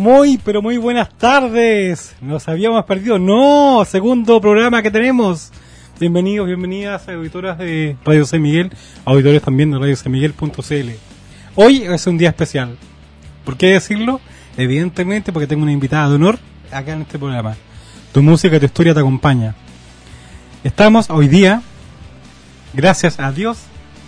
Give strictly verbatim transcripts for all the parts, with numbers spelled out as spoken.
Muy, pero muy buenas tardes. Nos habíamos perdido. No, segundo programa que tenemos. Bienvenidos, bienvenidas, auditoras de Radio San Miguel, auditores también de radio san miguel punto c l. Hoy es un día especial. ¿Por qué decirlo? Evidentemente porque tengo una invitada de honor acá en este programa. Tu música y tu historia te acompaña. Estamos hoy día, gracias a Dios,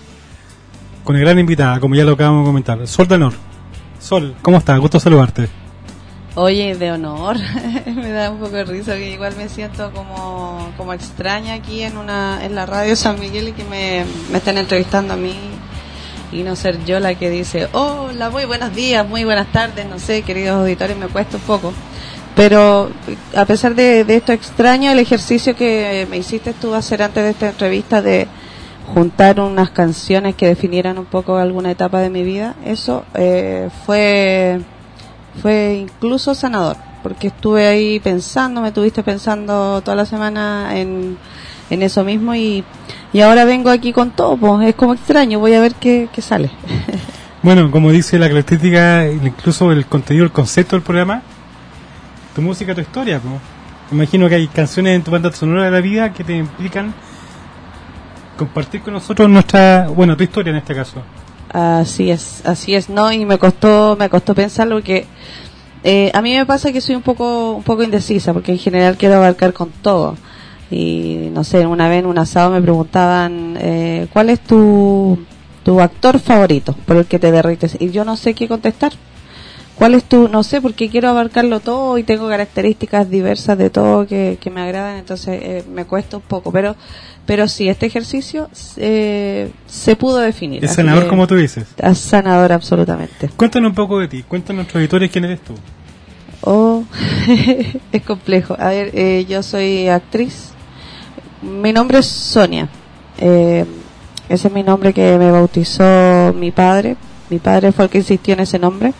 con una gran invitada, como ya lo acabamos de comentar, Sol de Honor. Sol, ¿cómo estás? Gusto saludarte. Oye, de honor. Me da un poco de risa que igual me siento como, como extraña aquí en una en la radio San Miguel y que me, me estén entrevistando a mí y no ser yo la que dice hola, muy buenos días, muy buenas tardes, no sé, queridos auditores, me cuesta un poco. Pero a pesar de, de esto extraño, el ejercicio que me hiciste tú hacer antes de esta entrevista de juntar unas canciones que definieran un poco alguna etapa de mi vida, eso eh, fue fue incluso sanador, porque estuve ahí pensando, me tuviste pensando toda la semana en, en eso mismo y, y ahora vengo aquí con todo, pues es como extraño, voy a ver qué, qué sale. Bueno, como dice la característica, incluso el contenido, el concepto del programa, tu música, tu historia, pues. Imagino que hay canciones en tu banda sonora de la vida que te implican compartir con nosotros nuestra, bueno, tu historia en este caso. Así es, así es, no, y me costó, me costó pensarlo porque eh, a mí me pasa que soy un poco, un poco indecisa, porque en general quiero abarcar con todo. Y no sé, una vez en un asado me preguntaban eh, ¿cuál es tu, tu actor favorito por el que te derrites? Y yo no sé qué contestar. ¿Cuál es tu, no sé, porque quiero abarcarlo todo y tengo características diversas de todo que, que me agradan, entonces eh, me cuesta un poco, pero pero sí, este ejercicio eh, se pudo definir. Es sanador, como tú dices. Es sanador, absolutamente. Cuéntanos un poco de ti, cuéntanos a nuestros editores quién eres tú. Oh, es complejo. A ver, eh, yo soy actriz. Mi nombre es Sonia. Eh, ese es mi nombre que me bautizó mi padre. Mi padre fue el que insistió en ese nombre.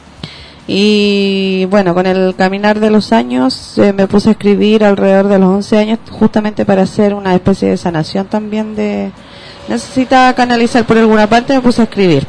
Y bueno, con el caminar de los años eh, me puse a escribir alrededor de los once años, justamente para hacer una especie de sanación también de... Necesitaba canalizar por alguna parte, me puse a escribir.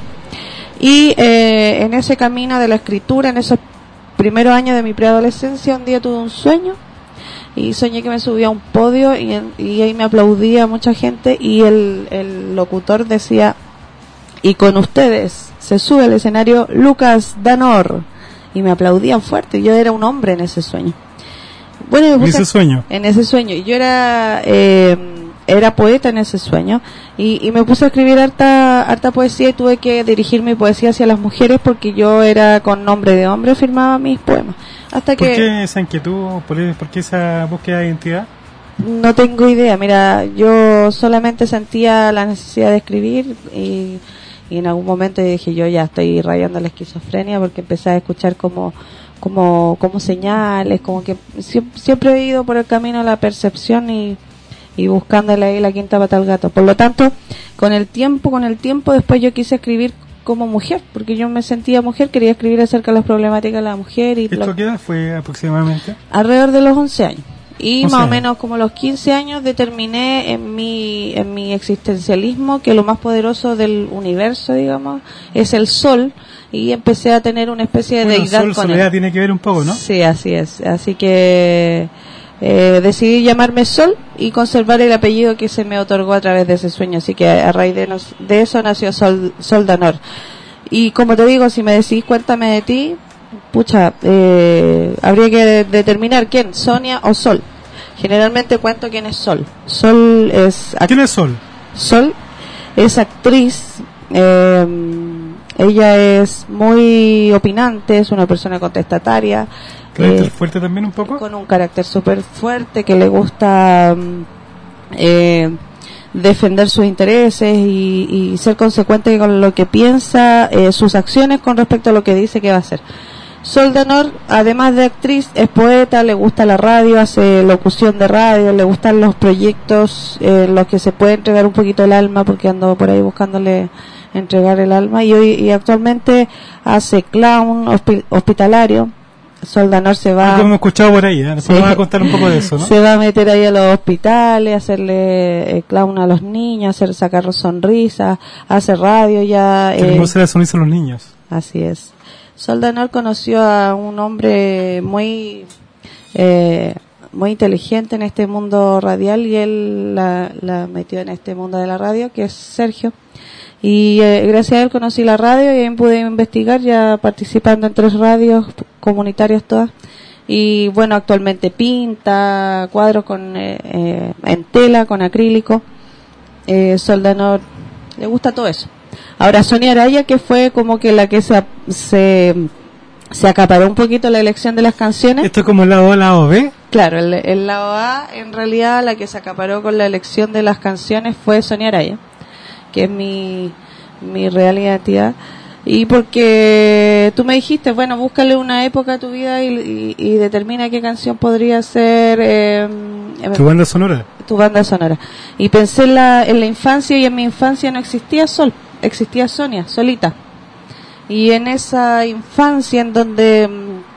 Y eh, en ese camino de la escritura, en esos primeros años de mi preadolescencia, un día tuve un sueño y soñé que me subía a un podio y, en, y ahí me aplaudía mucha gente y el, el locutor decía, y con ustedes se sube al escenario Lucas Danor. Y me aplaudían fuerte, yo era un hombre en ese sueño. Bueno, me puse ¿En ese sueño? En ese sueño, yo era eh, era poeta en ese sueño y, y me puse a escribir harta harta poesía y tuve que dirigir mi poesía hacia las mujeres porque yo era con nombre de hombre, firmaba mis poemas. Hasta ¿Por que qué esa inquietud? ¿Por, por qué esa búsqueda de identidad? No tengo idea, mira, yo solamente sentía la necesidad de escribir y... Y en algún momento dije, yo ya estoy rayando la esquizofrenia porque empecé a escuchar como como como señales, como que siempre, siempre he ido por el camino de la percepción y, y buscándole ahí la quinta pata al gato. Por lo tanto, con el tiempo, con el tiempo después yo quise escribir como mujer, porque yo me sentía mujer, quería escribir acerca de las problemáticas de la mujer. Y ¿Esto lo, qué edad fue aproximadamente? Alrededor de los once años. Y o sea, más o menos como los quince años determiné en mi en mi existencialismo que lo más poderoso del universo, digamos, es el sol, y empecé a tener una especie de bueno, deidad sol, con soledad él. Tiene que ver un poco, ¿no? Sí, así es. Así que eh, decidí llamarme Sol y conservar el apellido que se me otorgó a través de ese sueño. Así que a raíz de, nos, de eso nació Sol, Sol de Honor. Y como te digo, si me decís cuéntame de ti, pucha, eh, habría que de- determinar quién, Sonia o Sol. Generalmente cuento quién es Sol. Sol es... act- ¿Quién es Sol? Sol es actriz, eh, ella es muy opinante, es una persona contestataria. ¿Carácter eh, fuerte también un poco? Con un carácter súper fuerte, que le gusta mm, eh, defender sus intereses y, y ser consecuente con lo que piensa, eh, sus acciones con respecto a lo que dice que va a hacer. Sol de Honor, además de actriz, es poeta, le gusta la radio, hace locución de radio, le gustan los proyectos eh, en los que se puede entregar un poquito el alma, porque ando por ahí buscándole entregar el alma, y hoy y actualmente hace clown hospi- hospitalario. Sol de Honor se va... Algo hemos escuchado por ahí, ¿eh? Después Sí. nos va a contar un poco de eso, ¿no? Se va a meter ahí a los hospitales, hacerle eh, clown a los niños, hacer sacar sonrisas, hace radio ya... Queremos Eh, hacer la sonrisa a los niños. así es. Sol Danor conoció a un hombre muy eh, muy inteligente en este mundo radial y él la, la metió en este mundo de la radio, que es Sergio. Y eh, gracias a él conocí la radio y ahí pude investigar, ya participando en tres radios comunitarias todas. Y bueno, actualmente pinta cuadros con eh, eh, en tela, con acrílico. Eh, Sol Danor le gusta todo eso. Ahora Sonia Araya, que fue como que la que se se, se acaparó un poquito la elección de las canciones. ¿Esto es como el lado A, lado B? Claro, el, el lado A, en realidad la que se acaparó con la elección de las canciones fue Sonia Araya, que es mi, mi real identidad. Y porque tú me dijiste, bueno, búscale una época a tu vida y, y, y determina qué canción podría ser eh, tu banda sonora. Tu banda sonora. Y pensé en la, en la infancia, y en mi infancia no existía Sol, existía Sonia, solita. Y en esa infancia en donde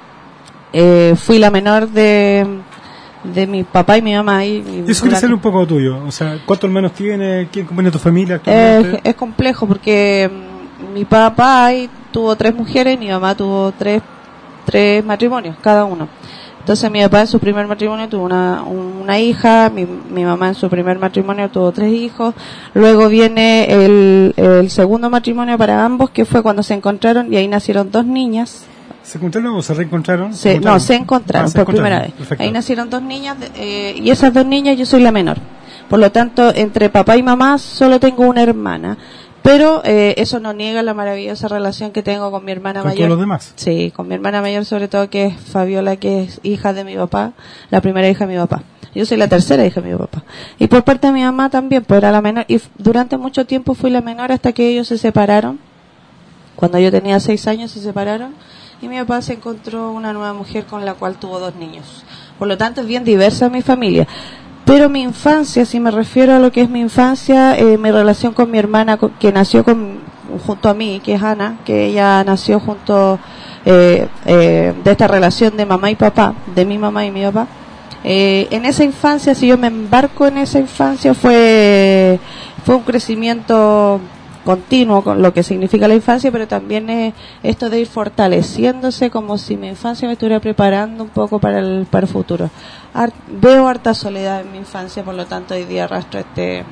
eh, fui la menor de de mi papá y mi mamá. Y, y Eso quiere ser un poco tuyo. O sea, ¿cuántos hermanos tienes? ¿Quién compone tu familia actualmente? Es, es complejo porque mi papá tuvo tres mujeres, mi mamá tuvo tres tres matrimonios, cada uno. Entonces mi papá en su primer matrimonio tuvo una, una hija, mi, mi mamá en su primer matrimonio tuvo tres hijos, luego viene el, el segundo matrimonio para ambos, que fue cuando se encontraron, y ahí nacieron dos niñas. ¿Se encontraron o se reencontraron? Se, no, se encontraron ah, se por encontraron. primera vez. Perfecto. Ahí nacieron dos niñas, eh, y esas dos niñas yo soy la menor. Por lo tanto, entre papá y mamá solo tengo una hermana. Pero eh, eso no niega la maravillosa relación que tengo con mi hermana ¿Con mayor. ¿Con todos los demás? Sí, con mi hermana mayor, sobre todo, que es Fabiola, que es hija de mi papá, la primera hija de mi papá. Yo soy la tercera hija de mi papá. Y por parte de mi mamá también, pues era la menor. Y durante mucho tiempo fui la menor hasta que ellos se separaron. Cuando yo tenía seis años se separaron. Y mi papá se encontró una nueva mujer con la cual tuvo dos niños. Por lo tanto, es bien diversa mi familia. Pero mi infancia, si me refiero a lo que es mi infancia, eh, mi relación con mi hermana, con, que nació con, junto a mí, que es Ana, que ella nació junto eh, eh, de esta relación de mamá y papá, de mi mamá y mi papá. Eh, en esa infancia, si yo me embarco en esa infancia, fue fue un crecimiento continuo con lo que significa la infancia, pero también es esto de ir fortaleciéndose, como si mi infancia me estuviera preparando un poco para el para el futuro. Ar- veo harta soledad en mi infancia, por lo tanto hoy día arrastro este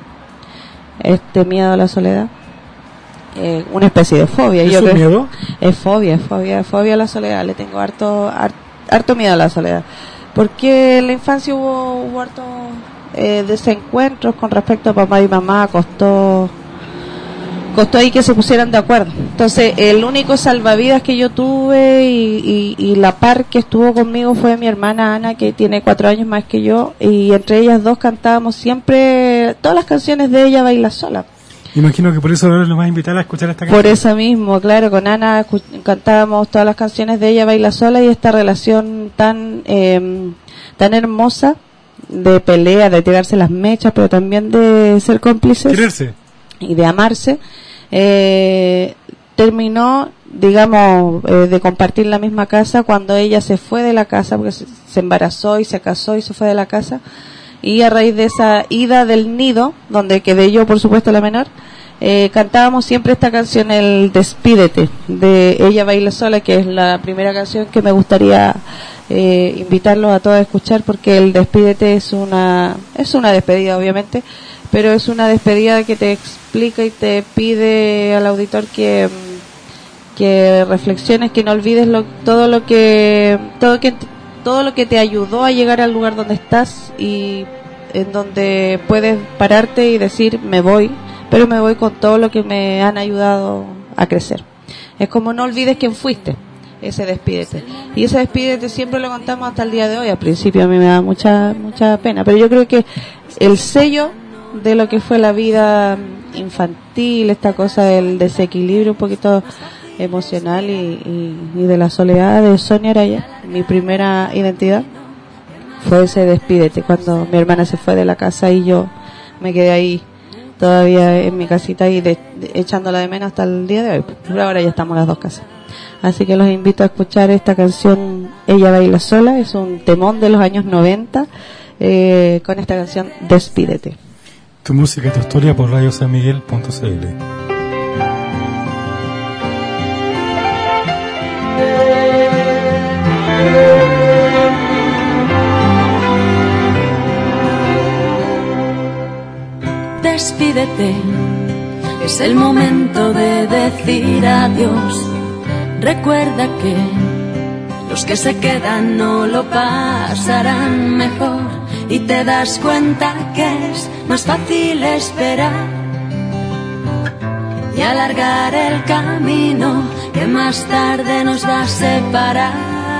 este miedo a la soledad, eh, una especie de fobia. ¿Es Yo un creo, miedo? Es fobia, es fobia, es fobia a la soledad. Le tengo harto harto, harto miedo a la soledad, porque en la infancia hubo, hubo harto eh, desencuentros con respecto a papá y mamá, costó costó ahí que se pusieran de acuerdo. Entonces el único salvavidas que yo tuve y, y, y la par que estuvo conmigo fue mi hermana Ana, que tiene cuatro años más que yo, y entre ellas dos cantábamos siempre todas las canciones de Ella Baila Sola. Imagino que por eso ahora nos vas a invitar a escuchar esta canción. Por eso mismo, claro, con Ana escu- cantábamos todas las canciones de Ella Baila Sola, y esta relación tan eh, tan hermosa de pelea, de tirarse las mechas, pero también de ser cómplices. Quererse. Y de amarse, eh, terminó, digamos, eh, de compartir la misma casa cuando ella se fue de la casa, porque se, se embarazó y se casó y se fue de la casa, y a raíz de esa ida del nido, donde quedé yo, por supuesto, la menor, eh, cantábamos siempre esta canción, el Despídete, de Ella Baila Sola, que es la primera canción que me gustaría eh, invitarlos a todos a escuchar, porque el Despídete es una, es una despedida, obviamente, pero es una despedida que te explica y te pide al auditor que que reflexiones, que no olvides lo, todo lo que todo que todo lo que te ayudó a llegar al lugar donde estás, y en donde puedes pararte y decir me voy, pero me voy con todo lo que me han ayudado a crecer. Es como no olvides quién fuiste, ese despídete. Y ese despídete siempre lo contamos hasta el día de hoy. Al principio a mí me da mucha mucha pena, pero yo creo que el sello de lo que fue la vida infantil, esta cosa del desequilibrio un poquito emocional y, y, y de la soledad de Sonia Araya, mi primera identidad, fue ese despídete, cuando mi hermana se fue de la casa y yo me quedé ahí todavía en mi casita y de, de, echándola de menos hasta el día de hoy, pero ahora ya estamos las dos casas. Así que los invito a escuchar esta canción Ella Baila Sola, es un temón de los años noventa, eh, con esta canción Despídete. Tu música y tu historia por radio san miguel punto c l. Despídete, es el momento de decir adiós. Recuerda que los que se quedan no lo pasarán mejor, y te das cuenta que es más fácil esperar y alargar el camino que más tarde nos va a separar.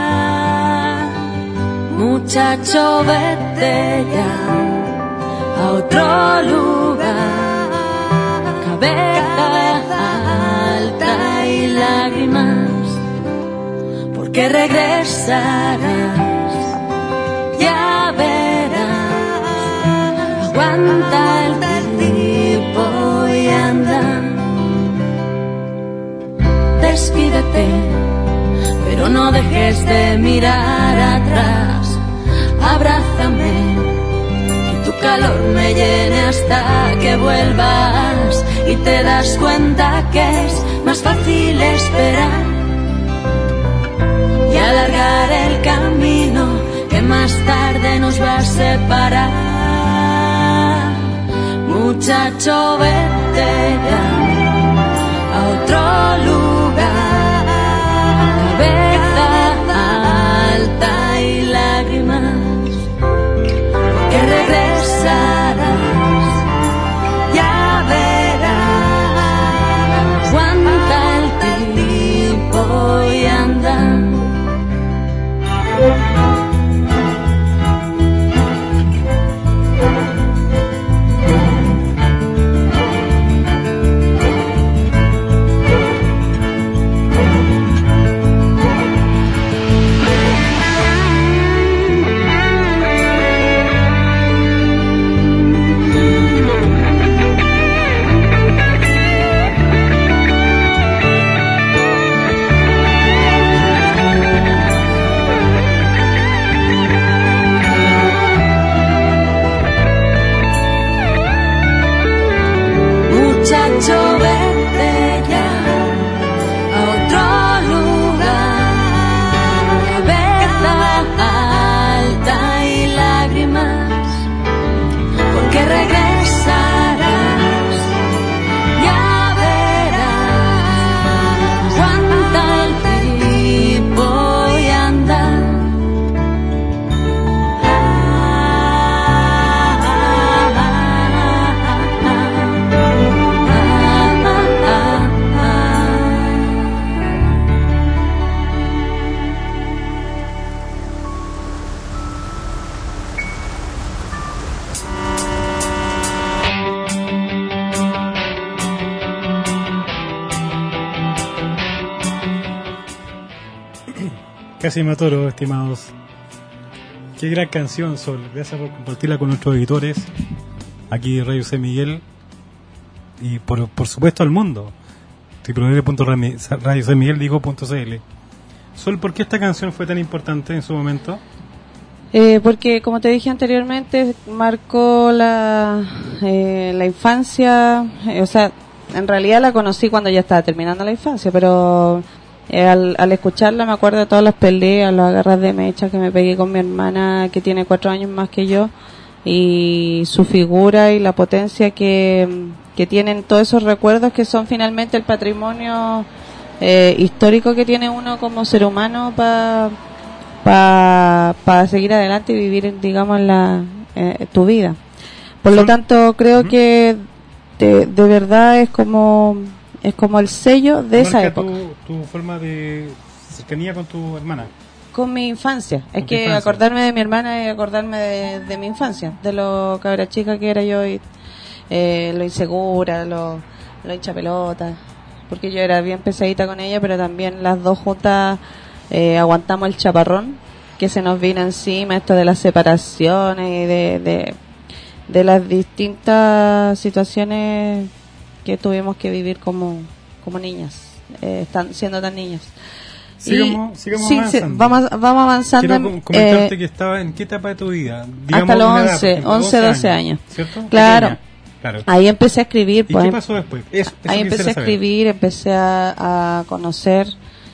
Muchacho, vete ya a otro lugar, cabeza alta y lágrimas, porque regresarás, ya verás. Aguanta el tiempo y anda. Despídete, pero no dejes de mirar atrás. Abrázame, que tu calor me llene hasta que vuelvas, y te das cuenta que es más fácil esperar y alargar el camino que más tarde nos va a separar. Muchacho, vete ya a otro lugar, cabeza alta y lágrimas, que regresarás, ya verás. Aguanta el tiempo y anda. Muchacho, vete ya a otro lugar, cabeza alta y lágrimas, porque regresarás, ya verás. Aguanta el tiempo y anda. Casi me atoro, estimados. Qué gran canción, Sol. Gracias por compartirla con nuestros editores aquí en Radio San Miguel y por, por supuesto al mundo. doble u doble u doble u punto radio san miguel digo punto c l. Sol, ¿por qué esta canción fue tan importante en su momento? Eh, porque, como te dije anteriormente, marcó la, eh, la infancia. Eh, o sea, en realidad la conocí cuando ya estaba terminando la infancia, pero Eh, al, al escucharla me acuerdo de todas las peleas, las agarras de mecha que me pegué con mi hermana, que tiene cuatro años más que yo, y su figura y la potencia que, que tienen todos esos recuerdos que son finalmente el patrimonio eh, histórico que tiene uno como ser humano para pa, pa seguir adelante y vivir, digamos, la, eh, tu vida. Por lo tanto, creo uh-huh. que de, de verdad es como... es como el sello de esa época. Tu, tu forma de cercanía con tu hermana. Con mi infancia. Es que infancia. Acordarme de mi hermana y acordarme de, de mi infancia, de lo cabra chica que era yo, y eh, lo insegura, lo, lo hincha pelota, porque yo era bien pesadita con ella, pero también las dos juntas eh, aguantamos el chaparrón que se nos vino encima, esto de las separaciones y de, de, de las distintas situaciones que tuvimos que vivir como como niñas, eh, están siendo tan niñas. Sigamos, sigamos sí, avanzando. Sí, vamos, vamos avanzando. Quiero comentarte eh, que estaba en qué etapa de tu vida. Digamos, hasta los once, once, doce años. ¿Cierto? Claro. Claro. Ahí empecé a escribir. ¿Y pues, qué pasó después? Eso, eso ahí empecé a saber. escribir, empecé a, a conocer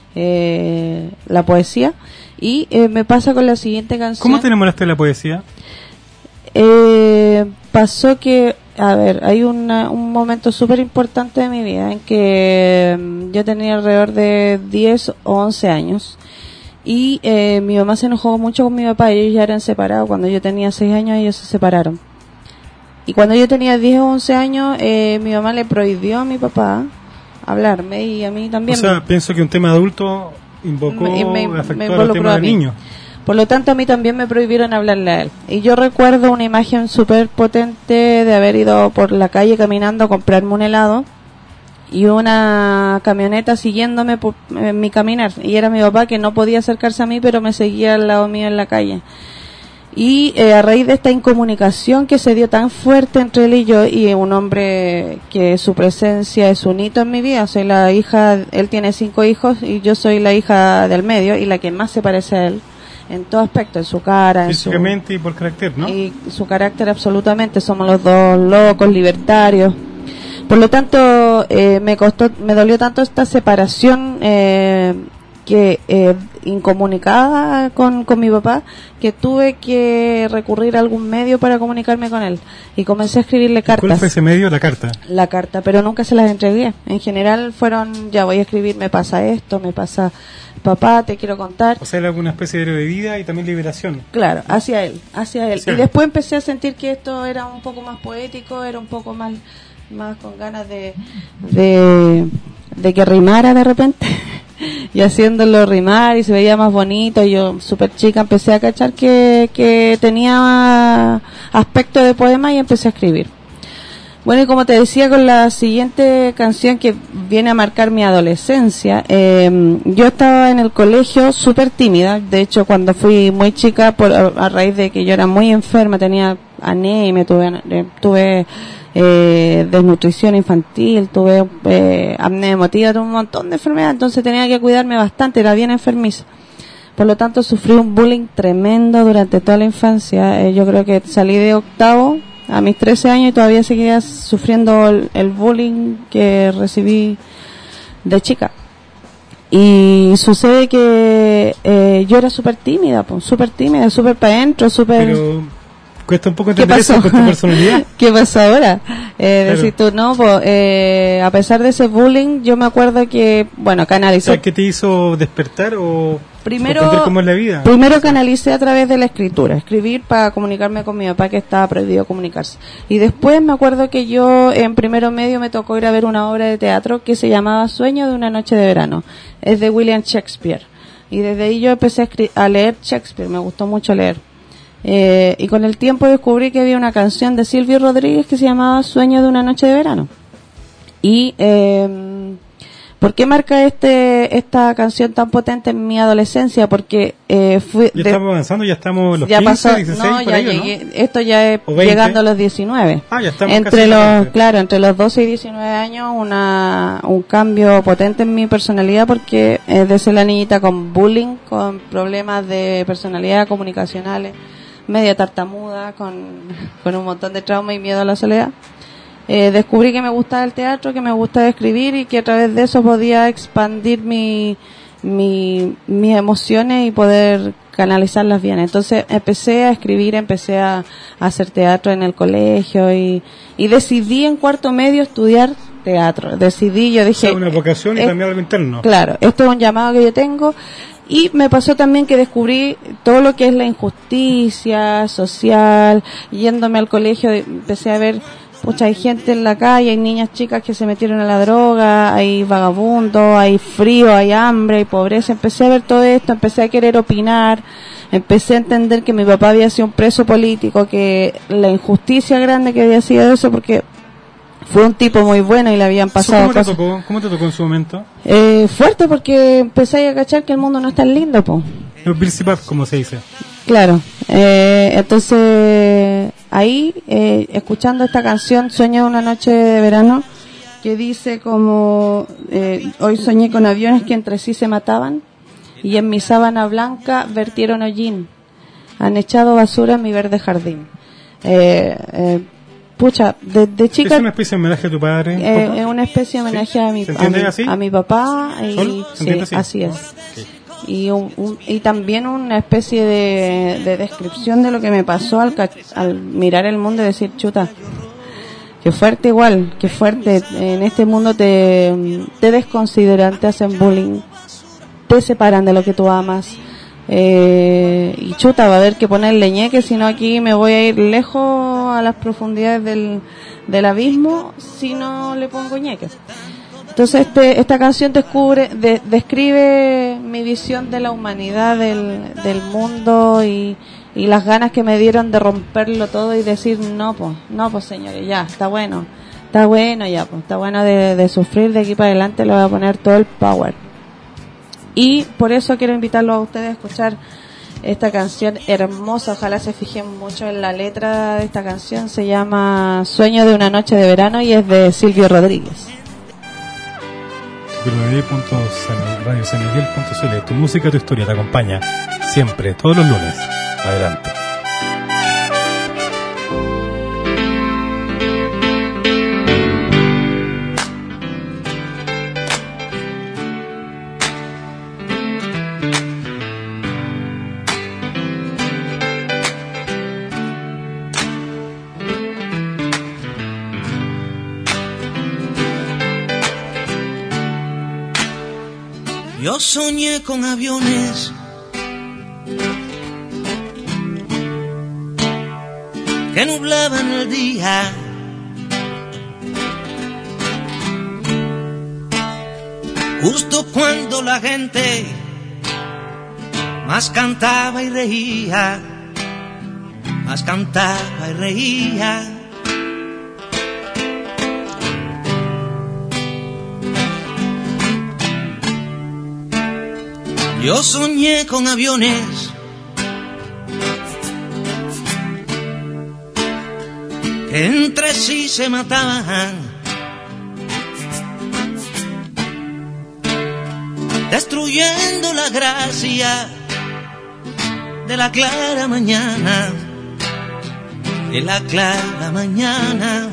eh, la poesía. Y eh, me pasa con la siguiente canción. ¿Cómo te enamoraste de la poesía? Eh, pasó que a ver, hay una, un momento súper importante de mi vida en que um, yo tenía alrededor de diez o once años y eh, mi mamá se enojó mucho con mi papá. Ellos ya eran separados. Cuando yo tenía seis años ellos se separaron. Y cuando yo tenía diez o once años, eh, mi mamá le prohibió a mi papá hablarme y a mí también. O sea, pienso que un tema adulto invocó, me, me, afectó me a los temas de niños. Por lo tanto, a mí también me prohibieron hablarle a él. Y yo recuerdo una imagen súper potente de haber ido por la calle caminando a comprarme un helado y una camioneta siguiéndome por en mi caminar. Y era mi papá, que no podía acercarse a mí, pero me seguía al lado mío en la calle. Y eh, a raíz de esta incomunicación que se dio tan fuerte entre él y yo, y un hombre que su presencia es un hito en mi vida, soy la hija, él tiene cinco hijos y yo soy la hija del medio y la que más se parece a él en todo aspecto, en su cara, en físicamente su, y por carácter, ¿no? Y su carácter, absolutamente. Somos los dos locos, libertarios. Por lo tanto, eh, me costó, me dolió tanto esta separación eh, que eh, incomunicada con, con mi papá, que tuve que recurrir a algún medio para comunicarme con él y comencé a escribirle cartas. ¿Cuál fue ese medio? La carta. La carta, pero nunca se las entregué. En general fueron, ya voy a escribir, me pasa esto, me pasa, papá, te quiero contar. O sea, era alguna especie de vida y también liberación. Claro, hacia él, hacia él. Sí. Y después empecé a sentir que esto era un poco más poético, era un poco más, más con ganas de, de, de que rimara de repente. Y haciéndolo rimar y se veía más bonito. Y yo, súper chica, empecé a cachar que, que tenía aspecto de poema y empecé a escribir. Bueno, y como te decía, con la siguiente canción que viene a marcar mi adolescencia, eh, yo estaba en el colegio súper tímida. De hecho, cuando fui muy chica, por, a, a raíz de que yo era muy enferma, tenía anemia, tuve, tuve eh, desnutrición infantil, tuve eh, apnea emotiva, tuve un montón de enfermedades, entonces tenía que cuidarme bastante, era bien enfermiza. Por lo tanto, sufrí un bullying tremendo durante toda la infancia. Eh, yo creo que salí de octavo a mis trece años y todavía seguía sufriendo el, el bullying que recibí de chica. Y sucede que eh, yo era súper tímida, pues, súper tímida, súper para adentro, súper... Pero cuesta un poco entender eso con tu personalidad. ¿Qué pasó ahora? Eh, Claro. Decir tú, no, pues, eh, a pesar de ese bullying, yo me acuerdo que, bueno, O canalicé... sea, ¿qué te hizo despertar o Primero, comprender cómo es la vida? primero canalicé a través de la escritura, escribir para comunicarme con mi papá, que estaba prohibido comunicarse. Y después me acuerdo que yo en primero medio me tocó ir a ver una obra de teatro que se llamaba Sueño de una noche de verano. Es de William Shakespeare. Y desde ahí yo empecé a, escri- a leer Shakespeare, me gustó mucho leer. Eh, y con el tiempo descubrí que había una canción de Silvio Rodríguez que se llamaba Sueño de una noche de verano. Y... Eh, ¿por qué marca este esta canción tan potente en mi adolescencia? Porque eh, fui... Ya de, estamos avanzando, ya estamos en los ya quince, pasó, dieciséis, no, por ya ahí, ¿o llegué, ¿no? esto ya es ¿O veinte? llegando a los diecinueve. Ah, ya estamos Entre casi en la los, parte. claro, entre los doce y diecinueve años, una un cambio potente en mi personalidad, porque eh, de ser la niñita con bullying, con problemas de personalidad comunicacionales, media tartamuda, con, con un montón de trauma y miedo a la soledad. Eh, descubrí que me gustaba el teatro, que me gustaba escribir y que a través de eso podía expandir mi, mi, mis emociones y poder canalizarlas bien. Entonces empecé a escribir, empecé a, a hacer teatro en el colegio y, y decidí en cuarto medio estudiar teatro. Decidí, yo O dije... sea, una vocación y eh, también algo interno. Claro, esto es un llamado que yo tengo. Y me pasó también que descubrí todo lo que es la injusticia social. Yéndome al colegio empecé a ver, pucha, hay gente en la calle, hay niñas chicas que se metieron a la droga, hay vagabundos, hay frío, hay hambre, hay pobreza. Empecé a ver todo esto, empecé a querer opinar, empecé a entender que mi papá había sido un preso político, que la injusticia grande que había sido eso, porque fue un tipo muy bueno y le habían pasado ¿Cómo te cosas. tocó? ¿Cómo te tocó en su momento? Eh, fuerte, porque empecé a cachar que el mundo no es tan lindo, po. El principal, como se dice. Claro, eh, entonces ahí, eh, escuchando esta canción, Sueño de una noche de verano, que dice como, eh, hoy soñé con aviones que entre sí se mataban, y en mi sábana blanca vertieron hollín, han echado basura en mi verde jardín. Eh, eh, pucha, desde chica... ¿Es una especie de homenaje a tu padre? un Eh, poco? es una especie de homenaje ¿Sí? a mi, ¿Se a entiende mi, así? a mi papá y ¿Solo? ¿Se sí, entiende así? así es. Ok. Y un, un- y también una especie de, de descripción de lo que me pasó al, ca- al mirar el mundo y decir, chuta, Qué fuerte igual, qué fuerte. En este mundo te, te desconsideran, te hacen bullying, te separan de lo que tú amas. Eh, y chuta, va a haber que ponerle ñeque, si no aquí me voy a ir lejos a las profundidades del, del abismo si no le pongo ñeque. Entonces este, esta canción descubre, de, describe mi visión de la humanidad, del, del mundo y, y las ganas que me dieron de romperlo todo y decir no, pues, no, pues señores, ya, está bueno, está bueno ya, pues, está bueno de, de sufrir, de aquí para adelante le voy a poner todo el power. Y por eso quiero invitarlos a ustedes a escuchar esta canción hermosa, ojalá se fijen mucho en la letra de esta canción, se llama Sueño de una noche de verano y es de Silvio Rodríguez. w w w punto radio san miguel punto c l. Tu música, tu historia te acompaña siempre, todos los lunes. Adelante. Yo soñé con aviones que nublaban el día, justo cuando la gente más cantaba y reía, más cantaba y reía. Yo soñé con aviones que entre sí se mataban, destruyendo la gracia de la clara mañana, de la clara mañana.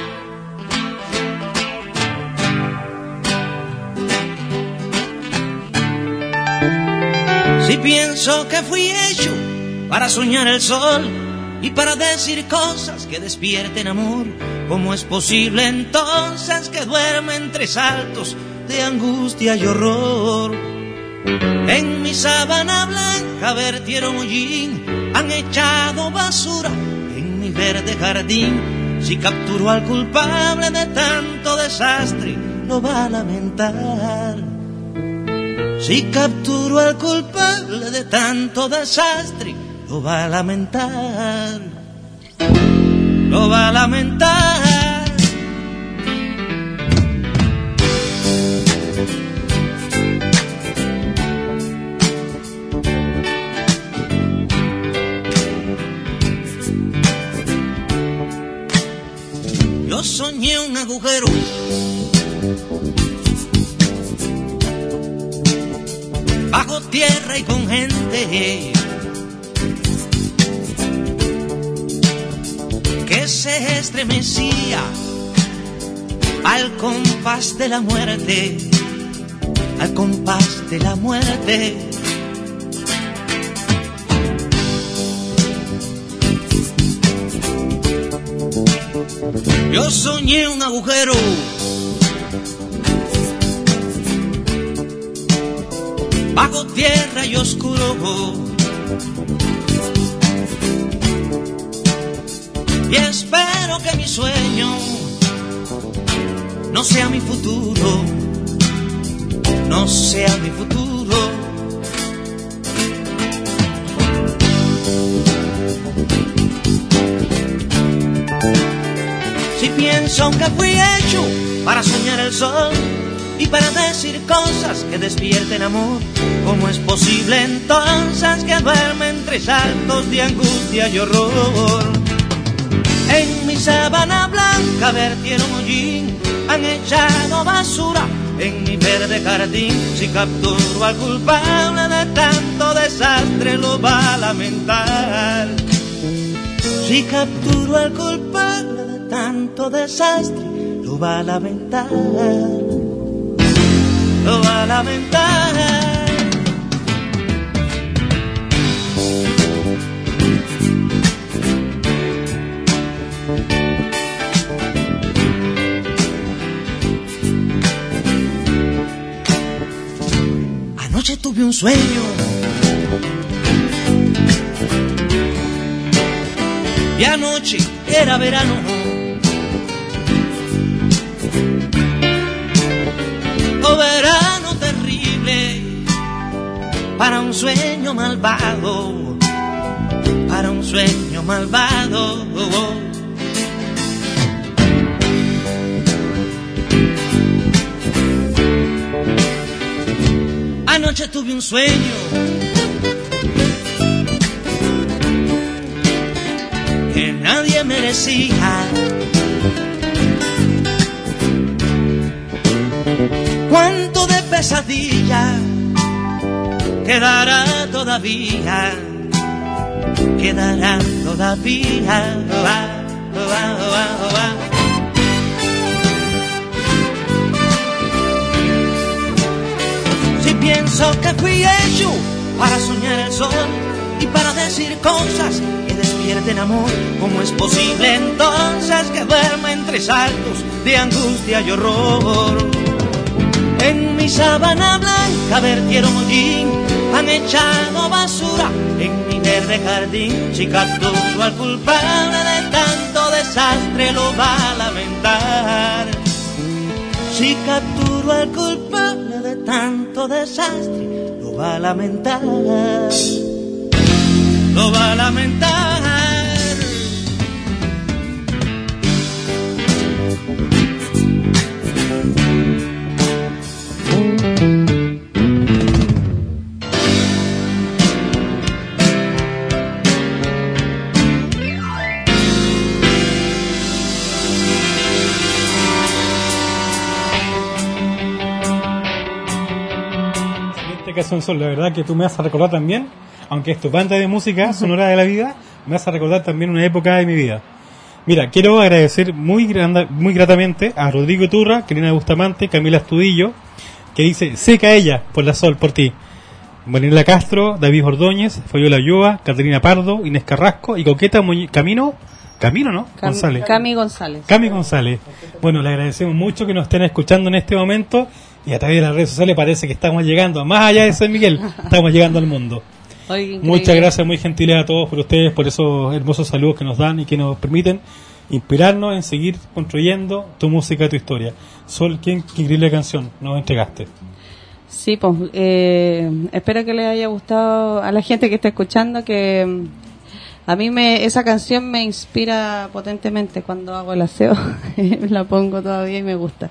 Si pienso que fui hecho para soñar el sol y para decir cosas que despierten amor, ¿cómo es posible entonces que duerme entre saltos de angustia y horror? En mi sábana blanca vertieron hollín, han echado basura en mi verde jardín. Si capturo al culpable de tanto desastre, lo va a lamentar. Si capturo al culpable de tanto desastre, lo va a lamentar, lo va a lamentar. Yo soñé un agujero bajo tierra y con gente que se estremecía al compás de la muerte, al compás de la muerte. Yo soñé un agujero bajo tierra y oscuro, y espero que mi sueño no sea mi futuro, no sea mi futuro. Si pienso que fui hecho para soñar el sol y para decir cosas que despierten amor, ¿cómo es posible entonces que duerme entre saltos de angustia y horror? En mi sábana blanca vertieron hollín, han echado basura en mi verde jardín. Si capturo al culpable de tanto desastre, lo va a lamentar. Si capturo al culpable de tanto desastre, lo va a lamentar, lo va a lamentar. tuve un sueño. Y anoche era verano. Oh, verano terrible para un sueño malvado, para un sueño malvado. Anoche tuve un sueño que nadie merecía. Cuánto de pesadilla quedará todavía, quedará todavía. Va, va, va, va. Si pienso que fui hecho para soñar el sol y para decir cosas que despierten amor, ¿cómo es posible entonces que duerma entre saltos de angustia y horror? En mi sábana blanca vertieron hollín, han echado basura en mi verde jardín. Si capturo al culpable de tanto desastre lo va a lamentar. Si capturo al culpable de tanto desastre lo va a lamentar. Lo va a lamentar. Canción Sol, la verdad que tú me vas a recordar también, aunque es tu banda de música sonora de la vida, me vas a recordar también una época de mi vida. Mira, quiero agradecer muy granda, muy gratamente a Rodrigo Turra, Karina Bustamante, Camila Astudillo, que dice, seca ella por la Sol, por ti. Marinela Castro, David Ordóñez, Fabiola Ulloa, Caterina Pardo, Inés Carrasco y Coqueta Muñe- Camino, Camino, ¿no? Cam- González. Cami González. Cami González. Bueno, le agradecemos mucho que nos estén escuchando en este momento y a través de las redes sociales parece que estamos llegando, más allá de San Miguel, estamos llegando al mundo. Oye, Muchas gracias, muy gentiles a todos por ustedes, por esos hermosos saludos que nos dan y que nos permiten inspirarnos en seguir construyendo tu música, tu historia. Sol, ¿quién qué increíble canción nos entregaste? Sí, pues eh, espero que les haya gustado a la gente que está escuchando, que mm, a mí me esa canción me inspira potentemente cuando hago el aseo. La pongo todavía y me gusta.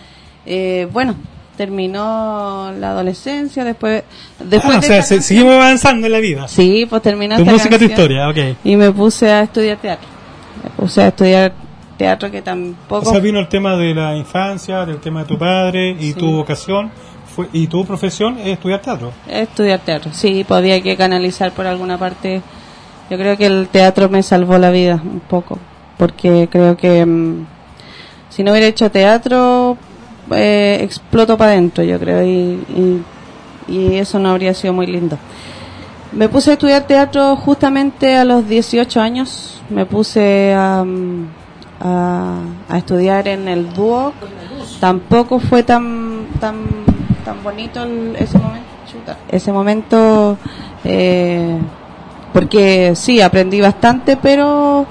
Eh, bueno, terminó la adolescencia, después después Ah, o de sea, esta se- canción- seguimos avanzando en la vida. Sí, pues terminó Tu esta música, tu canción historia, ok. y me puse a estudiar teatro. Me puse a estudiar teatro que tampoco... O sea, vino el tema de la infancia, del tema de tu padre y Sí. tu vocación, fue, y tu profesión es estudiar teatro. Estudiar teatro, sí, podía que canalizar por alguna parte. Yo creo que el teatro me salvó la vida un poco, porque creo que mm, si no hubiera hecho teatro, eh, exploto para adentro, yo creo, y, y, y eso no habría sido muy lindo. Me puse a estudiar teatro justamente a los dieciocho años, me puse a, mm, a, a estudiar en el dúo. Tampoco fue tan tan tan bonito el- ese momento, chuta, ese momento eh, porque sí, aprendí bastante, pero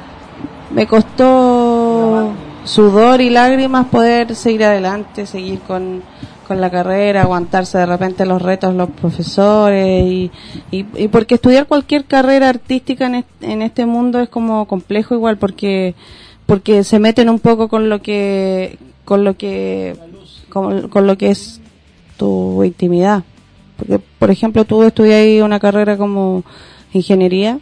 me costó sudor y lágrimas poder seguir adelante, seguir con, con la carrera, aguantarse de repente los retos los profesores y, y, y porque estudiar cualquier carrera artística en este, en este mundo es como complejo igual, porque porque se meten un poco con lo que con lo que con, con lo que es tu intimidad, porque por ejemplo tú estudias una carrera como ingeniería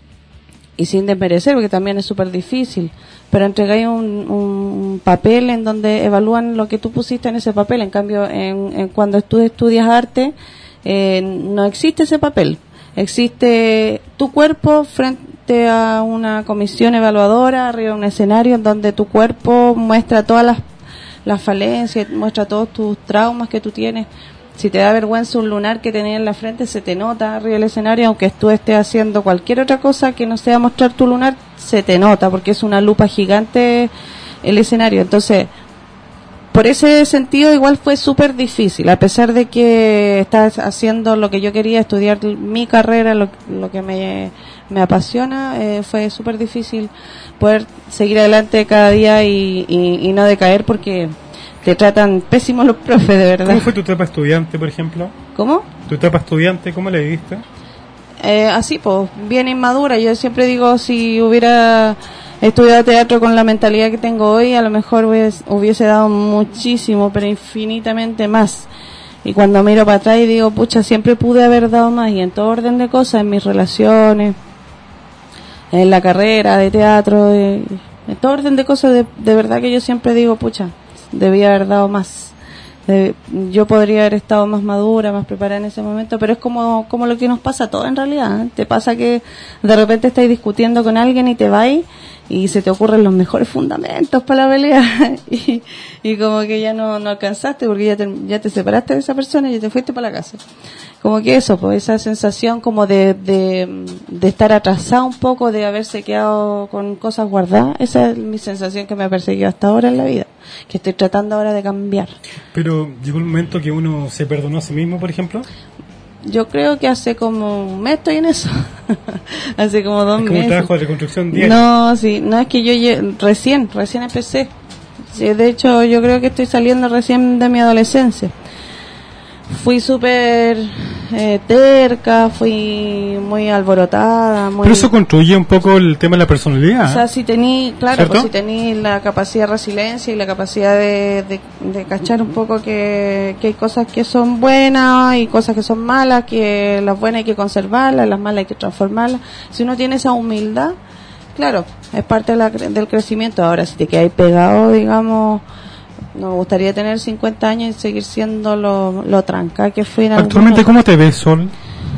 y sin desmerecer, porque también es súper difícil, pero entregáis un, un papel en donde evalúan lo que tú pusiste en ese papel. En cambio, en, en cuando tú estudias arte, eh, no existe ese papel. Existe tu cuerpo frente a una comisión evaluadora, arriba de un escenario en donde tu cuerpo muestra todas las, las falencias, muestra todos tus traumas que tú tienes. Si te da vergüenza un lunar que tenías en la frente, se te nota arriba del escenario, aunque tú estés haciendo cualquier otra cosa que no sea mostrar tu lunar, se te nota, porque es una lupa gigante el escenario. Entonces, por ese sentido igual fue súper difícil, a pesar de que estás haciendo lo que yo quería, estudiar mi carrera, lo, lo que me, me apasiona, eh, fue súper difícil poder seguir adelante cada día y, y, y no decaer porque te tratan pésimo los profes, de verdad. ¿Cómo fue tu etapa estudiante, por ejemplo? ¿Cómo? ¿Tu etapa estudiante, cómo la viviste? Eh, así, pues, bien inmadura. Yo siempre digo, si hubiera estudiado teatro con la mentalidad que tengo hoy, a lo mejor hubiese, hubiese dado muchísimo, pero infinitamente más. Y cuando miro para atrás y digo, pucha, siempre pude haber dado más, y en todo orden de cosas, en mis relaciones, en la carrera de teatro, de, en todo orden de cosas, de, de verdad que yo siempre digo, pucha, debía haber dado más. De, yo podría haber estado más madura, más preparada en ese momento, pero es como, como lo que nos pasa a todos en realidad, ¿eh? Te pasa que de repente estás discutiendo con alguien y te vas y se te ocurren los mejores fundamentos para la pelea y, y como que ya no, no alcanzaste porque ya te, ya te separaste de esa persona y ya te fuiste para la casa. Como que eso, pues esa sensación como de, de, de estar atrasado un poco, de haberse quedado con cosas guardadas, esa es mi sensación que me ha perseguido hasta ahora en la vida, que estoy tratando ahora de cambiar. Pero llegó un momento que uno se perdonó a sí mismo, por ejemplo. Yo creo que hace como un mes estoy en eso. Hace como dos es como meses. Un trabajo de reconstrucción diaria. No, sí, no es que yo lle- recién, recién empecé. Sí, de hecho, yo creo que estoy saliendo recién de mi adolescencia. Fui súper eh, terca, fui muy alborotada. Muy... Pero eso construye un poco el tema de la personalidad. O sea, si tení, claro, ¿cierto? pues si tení la capacidad de resiliencia y la capacidad de, de, de cachar un poco que, que hay cosas que son buenas y cosas que son malas, que las buenas hay que conservarlas, las malas hay que transformarlas. Si uno tiene esa humildad, claro, es parte de la, del crecimiento. Ahora, si te quedas pegado, digamos, no me gustaría tener cincuenta años y seguir siendo lo, lo tranca que fui en algún Actualmente, momento. ¿cómo te ves, Sol?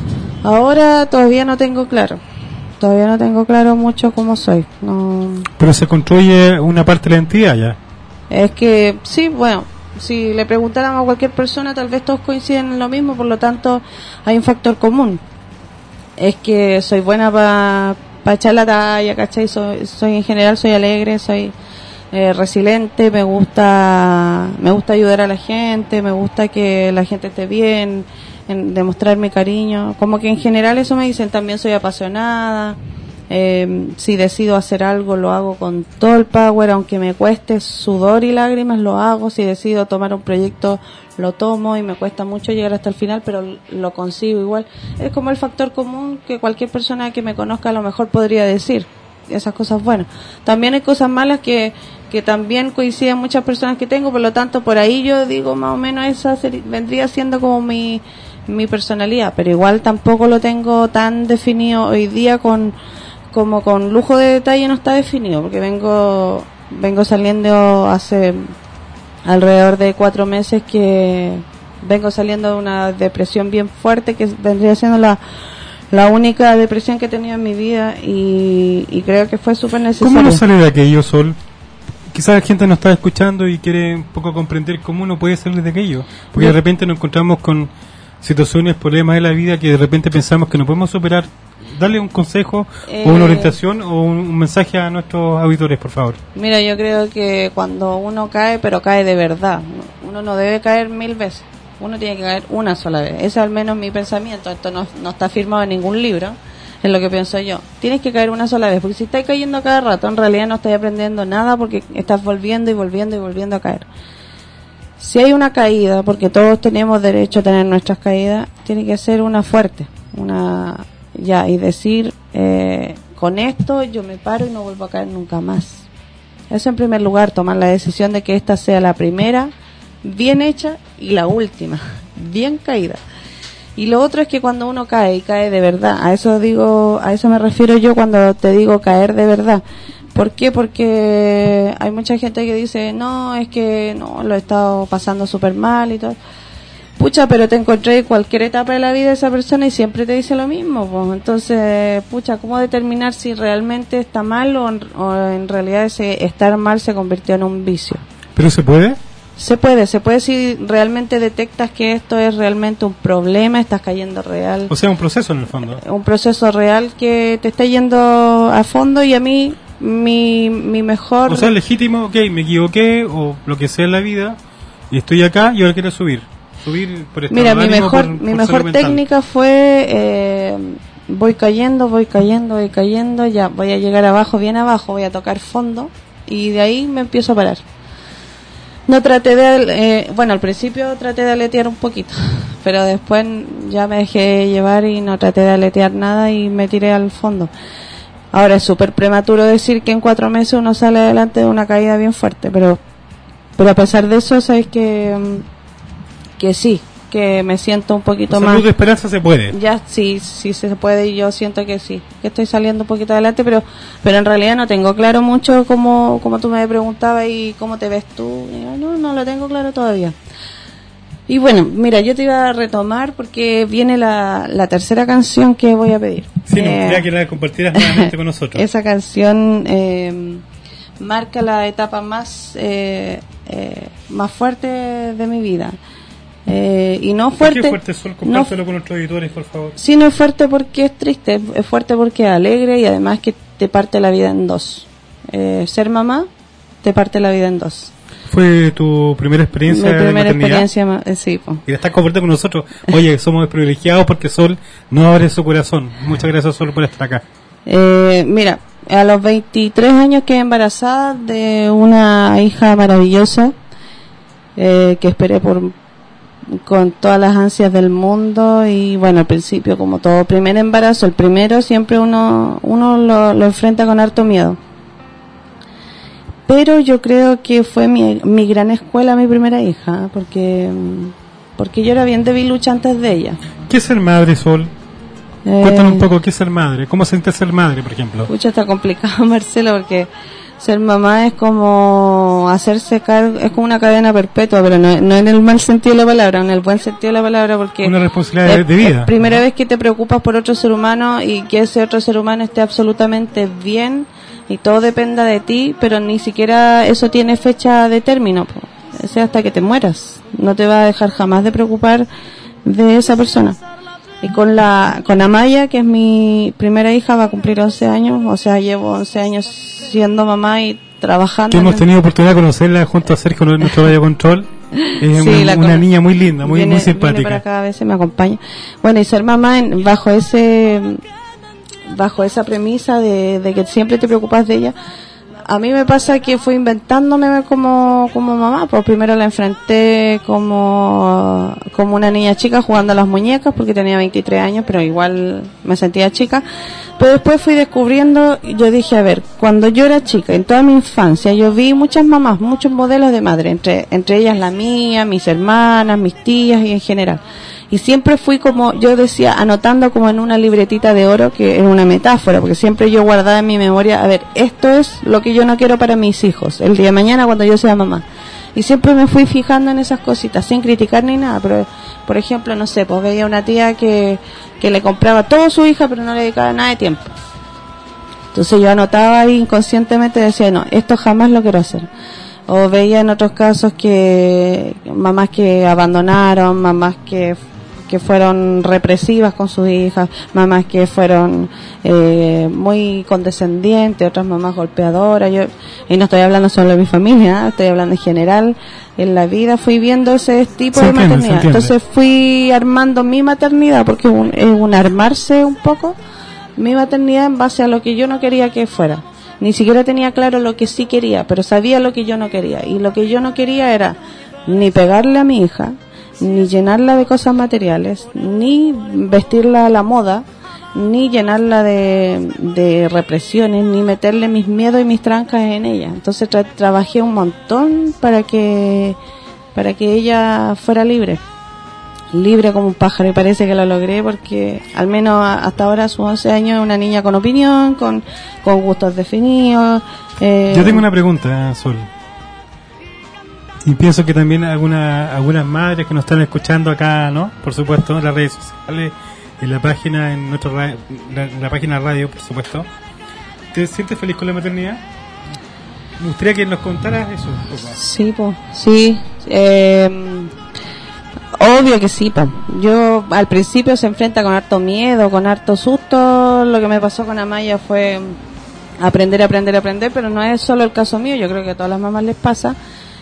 Ahora todavía no tengo claro. Todavía no tengo claro mucho cómo soy. No. Pero se construye una parte de la entidad ya. Es que, sí, bueno, si le preguntáramos a cualquier persona, tal vez todos coinciden en lo mismo, por lo tanto, hay un factor común. Es que soy buena para pa echar la talla, ¿cachai? Soy, soy en general, soy alegre, soy eh, resiliente, me gusta, me gusta ayudar a la gente, me gusta que la gente esté bien, en demostrar mi cariño. Como que en general eso me dicen. También soy apasionada. Eh, si decido hacer algo, lo hago con todo el power, aunque me cueste sudor y lágrimas, lo hago. Si decido tomar un proyecto, lo tomo y me cuesta mucho llegar hasta el final, pero lo consigo igual. Es como el factor común que cualquier persona que me conozca a lo mejor podría decir, esas cosas buenas. También hay cosas malas que, que también coinciden muchas personas que tengo, por lo tanto por ahí yo digo más o menos esa sería, vendría siendo como mi, mi personalidad, pero igual tampoco lo tengo tan definido hoy día con como con lujo de detalle, no está definido, porque vengo vengo saliendo hace alrededor de cuatro meses que vengo saliendo de una depresión bien fuerte, que vendría siendo la la única depresión que he tenido en mi vida, y, y creo que fue súper necesario. ¿Cómo uno sale de aquello, Sol? Quizás la gente nos está escuchando y quiere un poco comprender cómo uno puede salir de aquello, porque de repente nos encontramos con situaciones, problemas de la vida que de repente pensamos que no podemos superar. Dale un consejo eh, o una orientación o un, un mensaje a nuestros auditores, por favor. Mira, yo creo que cuando uno cae, pero cae de verdad, uno no debe caer mil veces, uno tiene que caer una sola vez. Ese es al menos mi pensamiento. Esto no, no está firmado en ningún libro, es lo que pienso yo. Tienes que caer una sola vez, porque si estás cayendo cada rato, en realidad no estás aprendiendo nada, porque estás volviendo y volviendo y volviendo a caer. Si hay una caída, porque todos tenemos derecho a tener nuestras caídas, tiene que ser una fuerte, una ya, y decir, eh, con esto yo me paro y no vuelvo a caer nunca más. Eso en primer lugar, tomar la decisión de que esta sea la primera bien hecha y la última bien caída. Y lo otro es que cuando uno cae y cae de verdad, a eso digo, a eso me refiero yo cuando te digo caer de verdad. ¿Por qué? Porque hay mucha gente que dice, no, es que no, lo he estado pasando súper mal y todo. Pucha, pero te encontré en cualquier etapa de la vida de esa persona y siempre te dice lo mismo, pues. Entonces, pucha, ¿cómo determinar si realmente está mal o en, o en realidad ese estar mal se convirtió en un vicio? ¿Pero se puede? Se puede, se puede si realmente detectas que esto es realmente un problema, estás cayendo real. O sea, un proceso en el fondo. Un proceso real que te está yendo a fondo, y a mí, mi, mi mejor... O sea, legítimo, ok, me equivoqué o lo que sea en la vida, y estoy acá y ahora quiero subir. Subir por estado Mira, mi ánimo, mejor, por, mi por mejor salud mental. técnica fue, eh, voy cayendo, voy cayendo, voy cayendo, ya voy a llegar abajo, bien abajo, voy a tocar fondo y de ahí me empiezo a parar. No traté de, eh, bueno, al principio traté de aletear un poquito, pero después ya me dejé llevar y no traté de aletear nada y me tiré al fondo. Ahora es súper prematuro decir que en cuatro meses uno sale adelante de una caída bien fuerte, pero pero a pesar de eso, sabéis que, que sí, que me siento un poquito Con más... salud de esperanza se puede. Ya sí, sí se puede y yo siento que sí, que estoy saliendo un poquito adelante, pero pero en realidad no tengo claro mucho como, como tú me preguntabas y cómo te ves tú. Y yo, no, no lo tengo claro todavía. Y bueno, mira, yo te iba a retomar porque viene la, la tercera canción que voy a pedir. Sí, me Eh, gustaría que la compartieras nuevamente con nosotros. Esa canción eh, marca la etapa más eh, eh, más fuerte de mi vida. Eh, y no ¿Por fuerte, qué fuerte, Sol? Compártelo con nuestros editores, por favor. sí, no es fuerte porque es triste, es fuerte porque es alegre y además que te parte la vida en dos. Eh, ser mamá te parte la vida en dos. ¿Fue tu primera experiencia Mi de primera maternidad? experiencia, ma- eh, sí, po. Y la estás compartiendo con nosotros. Oye, somos privilegiados porque Sol no abre su corazón. Muchas gracias, Sol, por estar acá. Eh, mira, a los veintitrés años quedé embarazada de una hija maravillosa eh, que esperé por con todas las ansias del mundo y bueno, al principio como todo primer embarazo, el primero siempre uno uno lo, lo enfrenta con harto miedo. Pero yo creo que fue mi, mi gran escuela mi primera hija, porque porque yo era bien debilucha antes de ella. ¿Qué es ser madre, Sol? Eh, Cuéntanos un poco qué es ser madre. ¿Cómo se siente ser madre, por ejemplo? Pucha, está complicado, Marcelo, porque ser mamá es como hacerse cargo, es como una cadena perpetua, pero no, no en el mal sentido de la palabra, en el buen sentido de la palabra, porque Una responsabilidad de, es, de vida. es primera vez que te preocupas por otro ser humano y que ese otro ser humano esté absolutamente bien y todo dependa de ti, pero ni siquiera eso tiene fecha de término, po. O sea, hasta que te mueras. No te va a dejar jamás de preocupar de esa persona. Y con la con Amaya, que es mi primera hija, va a cumplir once años, o sea, llevo once años siendo mamá y trabajando. Que hemos tenido oportunidad de conocerla junto a Sergio, nuestro radio control. Es Sí, una, la una con- niña muy linda, muy, viene, muy viene para simpática. acá, a veces me acompaña. Bueno, y ser mamá en, bajo ese bajo esa premisa de, de que siempre te preocupas de ella. A mí me pasa que fui inventándome como, como mamá, pues primero la enfrenté como, como una niña chica jugando a las muñecas porque tenía veintitrés años, pero igual me sentía chica. Pero después fui descubriendo, yo dije, a ver, cuando yo era chica, en toda mi infancia, yo vi muchas mamás, muchos modelos de madre, entre, entre ellas la mía, mis hermanas, mis tías y en general. Y siempre fui como, yo decía, anotando como en una libretita de oro, que es una metáfora, porque siempre yo guardaba en mi memoria, a ver, esto es lo que yo no quiero para mis hijos, el día de mañana cuando yo sea mamá. Y siempre me fui fijando en esas cositas, sin criticar ni nada, pero, por ejemplo, no sé, pues veía una tía que, que le compraba todo a su hija, pero no le dedicaba nada de tiempo. Entonces yo anotaba ahí inconscientemente, decía, no, esto jamás lo quiero hacer. O veía en otros casos que mamás que abandonaron, mamás que que fueron represivas con sus hijas, mamás que fueron eh, muy condescendientes, otras mamás golpeadoras. Yo, y no estoy hablando solo de mi familia, ¿eh? Estoy hablando en general. En la vida fui viendo ese tipo Se de entiende, se maternidad. entiende. Entonces fui armando mi maternidad, porque es un, es un armarse un poco, mi maternidad en base a lo que yo no quería que fuera. Ni siquiera tenía claro lo que sí quería, pero sabía lo que yo no quería. Y lo que yo no quería era ni pegarle a mi hija, ni llenarla de cosas materiales, ni vestirla a la moda, ni llenarla de, de represiones, ni meterle mis miedos y mis trancas en ella. Entonces tra- trabajé un montón para que para que ella fuera libre, libre como un pájaro, y parece que lo logré porque al menos a- hasta ahora a sus once años es una niña con opinión, con, con gustos definidos. Eh, Yo tengo una pregunta, Sol. Y pienso que también alguna, algunas madres que nos están escuchando acá, ¿no? Por supuesto, en las redes sociales, en la página, en nuestra ra- la, la página radio, por supuesto. ¿Te sientes feliz con la maternidad? Me gustaría que nos contaras eso un poco. Sí, pues, sí. Eh, obvio que sí, pues. Yo al principio se enfrenta con harto miedo, con harto susto. Lo que me pasó con Amaya fue aprender, aprender, aprender, pero no es solo el caso mío. Yo creo que a todas las mamás les pasa.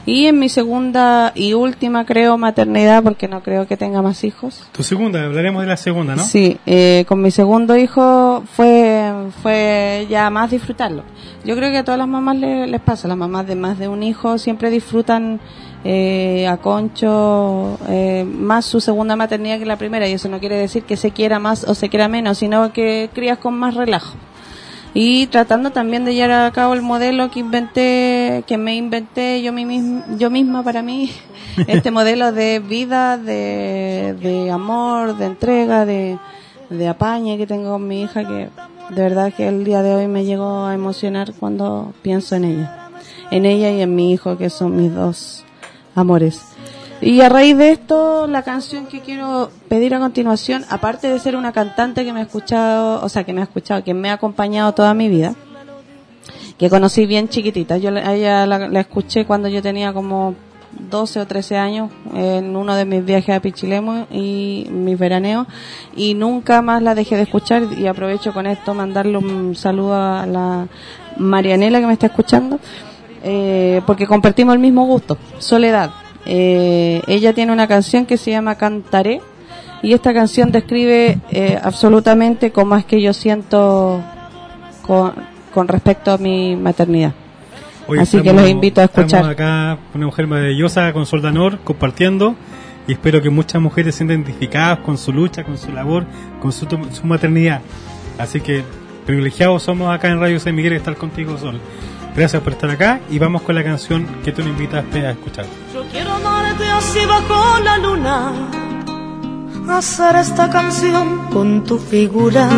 Y en mi segunda y última, creo, maternidad, porque no creo que tenga más hijos. Tu segunda, hablaremos de la segunda, ¿no? Sí, eh, con mi segundo hijo fue fue ya más disfrutarlo. Yo creo que a todas las mamás les, les pasa, las mamás de más de un hijo siempre disfrutan eh, a concho eh, más su segunda maternidad que la primera, y eso no quiere decir que se quiera más o se quiera menos, sino que crías con más relajo. Y tratando también de llevar a cabo el modelo que inventé, que me inventé yo, mi, yo misma para mí, este modelo de vida, de, de amor, de entrega, de, de apañe que tengo con mi hija, que de verdad que el día de hoy me llegó a emocionar cuando pienso en ella, en ella y en mi hijo, que son mis dos amores. Y a raíz de esto, la canción que quiero pedir a continuación, aparte de ser una cantante que me ha escuchado, o sea, que me ha escuchado, que me ha acompañado toda mi vida, que conocí bien chiquitita. Yo a ella la, la escuché cuando yo tenía como doce o trece años, en uno de mis viajes a Pichilemu y mis veraneos, y nunca más la dejé de escuchar. Y aprovecho con esto mandarle un saludo a la Marianela que me está escuchando, eh, porque compartimos el mismo gusto, Soledad. Eh, ella tiene una canción que se llama Cantaré, y esta canción describe eh, absolutamente cómo es que yo siento con, con respecto a mi maternidad. Hoy Así estamos, que los invito a escuchar. Estamos acá una mujer maravillosa con Soldanor compartiendo, y espero que muchas mujeres se sientan identificadas con su lucha, con su labor, con su, su maternidad. Así que privilegiados somos acá en Radio San Miguel de estar contigo, Sol. Gracias por estar acá, y vamos con la canción que tú nos invitas a escuchar. Yo quiero amarte así bajo la luna, hacer esta canción con tu figura.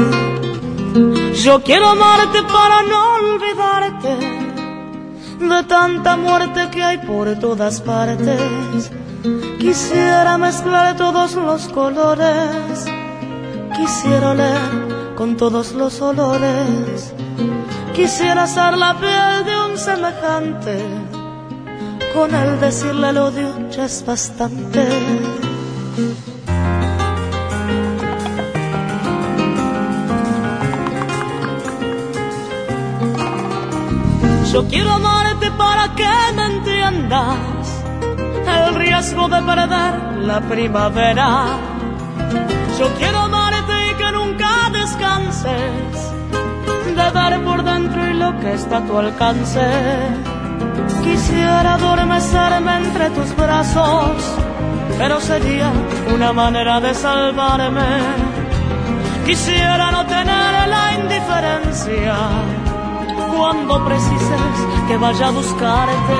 Yo quiero amarte para no olvidarte de tanta muerte que hay por todas partes. Quisiera mezclar todos los colores, quisiera oler con todos los olores. Quisiera ser la piel de un semejante, con él decirle el odio ya es bastante. Yo quiero amarte para que me entiendas el riesgo de perder la primavera. Yo quiero amarte y que nunca descanses de dar por dentro y lo que está a tu alcance. Quisiera adormecerme entre tus brazos, pero sería una manera de salvarme. Quisiera no tener la indiferencia cuando precises que vaya a buscarte.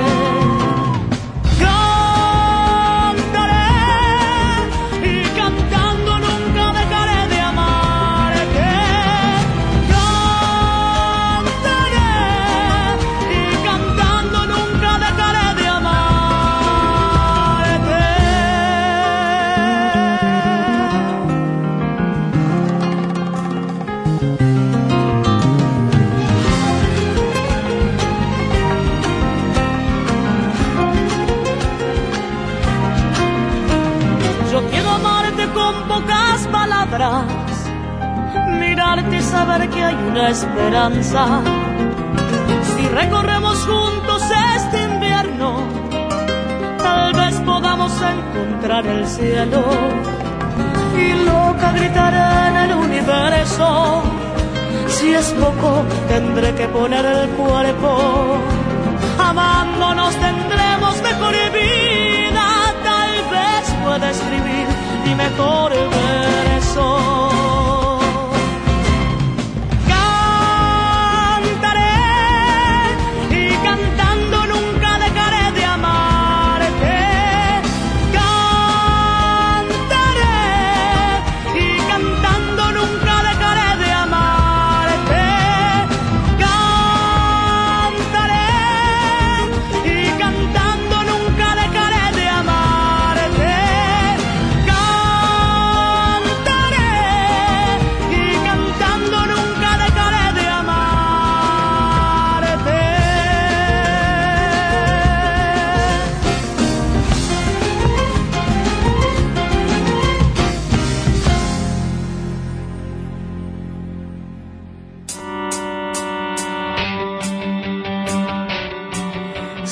Mirarte y saber que hay una esperanza. Si recorremos juntos este invierno, tal vez podamos encontrar el cielo. Y loca gritaré en el universo, si es poco tendré que poner el cuerpo. Amándonos tendremos mejor vida, tal vez pueda escribir mi mejor verso.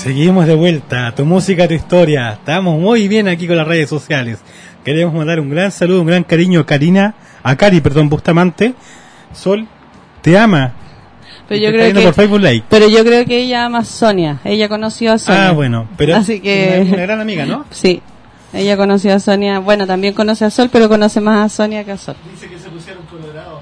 Seguimos de vuelta, tu música, tu historia. Estamos muy bien aquí con las redes sociales. Queremos mandar un gran saludo, un gran cariño a Karina, a Cari, perdón, Bustamante. Sol, te ama. Pero yo, creo que, por Facebook Live. pero yo creo que ella ama a Sonia. Ella conoció a Sonia. Ah, bueno, pero así que una, una gran amiga, ¿no? Sí, ella conoció a Sonia. Bueno, también conoce a Sol, pero conoce más a Sonia que a Sol. Dice que se pusieron colorados.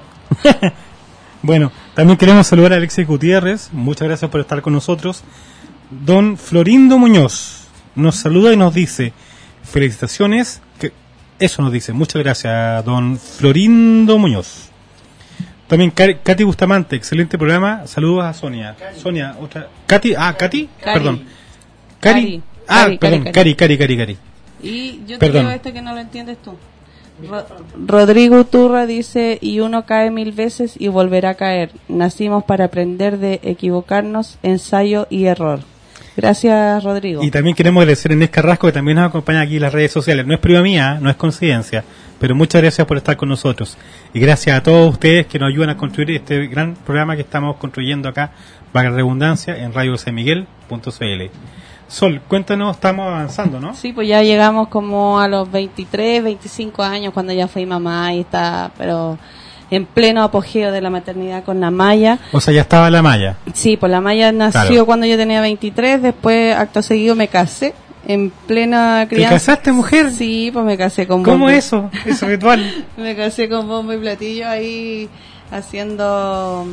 Bueno, también queremos saludar a Alexis Gutiérrez. Muchas gracias por estar con nosotros. Don Florindo Muñoz nos saluda y nos dice felicitaciones. Que eso nos dice. Muchas gracias, don Florindo Muñoz. También Katy Bustamante, excelente programa. Saludos a Sonia. Cari. Sonia, otra. Katy, ah, Katy, Cari. perdón. Cari. Cari. Ah, Cari, perdón, Cari, Cari, Cari, Cari, Cari. Y yo te Perdón. digo esto que no lo entiendes tú. Ro- Rodrigo Turra dice, y uno cae mil veces y volverá a caer. Nacimos para aprender de equivocarnos, ensayo y error. Gracias, Rodrigo. Y también queremos agradecer a Inés Carrasco, que también nos acompaña aquí en las redes sociales. No es prima mía, no es coincidencia, pero muchas gracias por estar con nosotros. Y gracias a todos ustedes que nos ayudan a construir este gran programa que estamos construyendo acá, valga la redundancia, en radio san miguel punto c l. Sol, cuéntanos, estamos avanzando, ¿no? Sí, pues ya llegamos como a los veintitrés, veinticinco años cuando ya fui mamá y está, pero en pleno apogeo de la maternidad con la Maya. O sea, ya estaba la Maya. Sí, pues la Maya nació Claro. cuando yo tenía veintitrés, después acto seguido me casé en plena crianza. ¿Te casaste, mujer? Sí, pues me casé con ¿Cómo bombo. eso? Eso ritual. Me casé con bombo y platillo ahí haciendo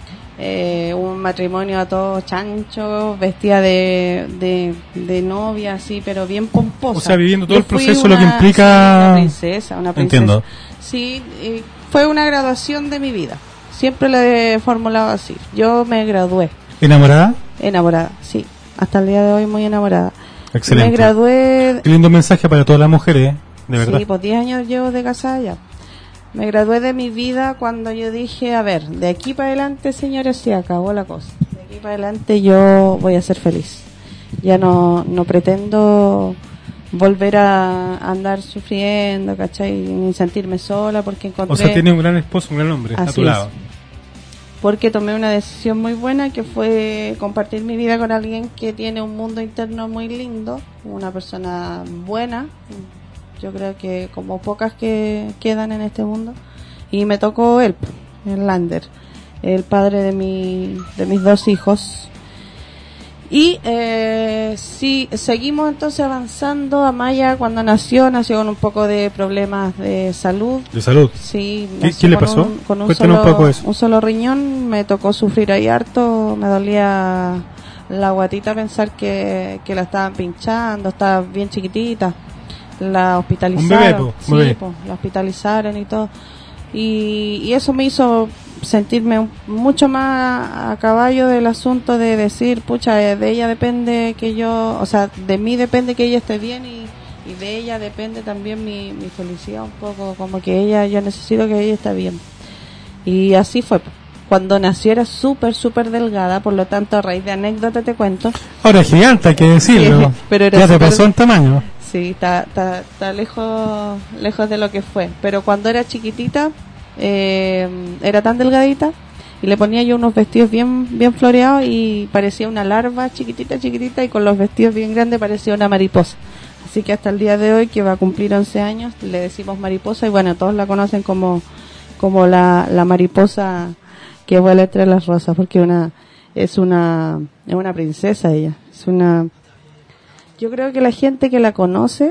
eh, un matrimonio a todos chanchos, vestida de, de, de novia así, pero bien pomposa. O sea, viviendo todo Yo el fui proceso, lo que una- implica- sí, una princesa, una princesa. Entiendo. Sí, y fue una graduación de mi vida. Siempre lo he formulado así. Yo me gradué ¿Enamorada? enamorada, sí. Hasta el día de hoy muy enamorada. Excelente. Me gradué... Qué lindo mensaje para todas las mujeres, ¿eh? De verdad. Sí, pues diez años llevo de casada ya. Me gradué de mi vida cuando yo dije, a ver, de aquí para adelante, señores, se acabó la cosa. De aquí para adelante yo voy a ser feliz. Ya no, no pretendo volver a andar sufriendo, ¿cachai? Ni sentirme sola porque encontré... O sea, tiene un gran esposo, un gran hombre a Así tu es. lado. Porque tomé una decisión muy buena que fue compartir mi vida con alguien que tiene un mundo interno muy lindo, una persona buena, yo creo que como pocas que quedan en este mundo, y me tocó él, el Lander, el padre de mi, de mis dos hijos. Y eh, sí, seguimos entonces avanzando. Amaya cuando nació, nació con un poco de problemas de salud. De salud. Sí, ¿Qué- nació qué le con pasó? un- con un Cuéntanos solo, un poco eso. un solo riñón, me tocó sufrir ahí harto, me dolía la guatita pensar que, que la estaban pinchando, estaba bien chiquitita, la hospitalizaron, Un bebé, po, sí, un bebé. po, la hospitalizaron y todo, y, y eso me hizo sentirme un- mucho más a caballo del asunto de decir, pucha, eh, de ella depende que yo, o sea, de mí depende que ella esté bien y, y de ella depende también mi, mi felicidad un poco, como que ella, yo necesito que ella esté bien. Y así fue. Cuando nació era súper, súper delgada, por lo tanto, a raíz de anécdota te cuento. Ahora es gigante, hay que decirlo. Sí, pero era ya te súper- pasó en tamaño. Sí, está, está, está lejos, lejos de lo que fue. Pero cuando era chiquitita, eh, era tan delgadita y le ponía yo unos vestidos bien, bien floreados y parecía una larva chiquitita, chiquitita, y con los vestidos bien grandes parecía una mariposa. Así que hasta el día de hoy, que va a cumplir once años, le decimos mariposa, y bueno, todos la conocen como, como la, la mariposa que vuela entre las rosas, porque una, es una, es una princesa ella, es una... Yo creo que la gente que la conoce,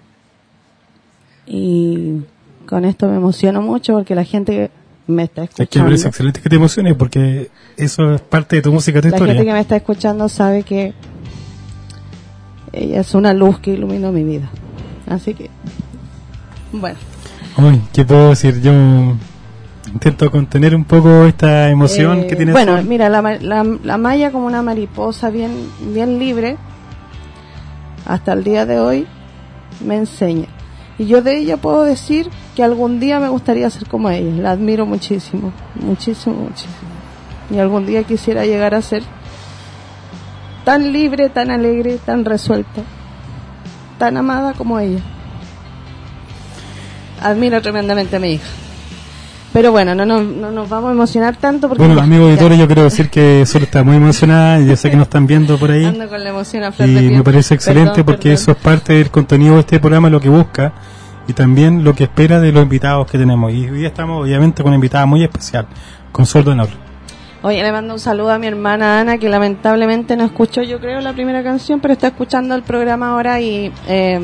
y con esto me emociono mucho porque la gente que me está Es que me escuchando, parece excelente que te emociones porque eso es parte de tu música, tu la historia. gente que me está escuchando sabe que ella es una luz que iluminó mi vida. Así que, bueno. Uy, ¿qué puedo decir? Yo intento contener un poco esta emoción Eh, que tienes. Bueno, mira, la, ma- la, la Maya como una mariposa bien, bien libre, hasta el día de hoy me enseña. Y yo de ella puedo decir que algún día me gustaría ser como ella. La admiro muchísimo, muchísimo, muchísimo. Y algún día quisiera llegar a ser tan libre, tan alegre, tan resuelta, tan amada como ella. Admiro tremendamente a mi hija. Pero bueno, no, no, no nos vamos a emocionar tanto porque... Bueno, ya, amigos ya. auditores, yo quiero decir que Sol está muy emocionada y yo sé que nos están viendo por ahí. Ando con la emoción a flor de Y piel. me parece excelente Perdón, porque perdón. eso es parte del contenido de este programa, lo que busca y también lo que espera de los invitados que tenemos. Y hoy día estamos obviamente con una invitada muy especial, con Sol Donor. Oye, le mando un saludo a mi hermana Ana, que lamentablemente no escuchó, yo creo, la primera canción, pero está escuchando el programa ahora y... Eh,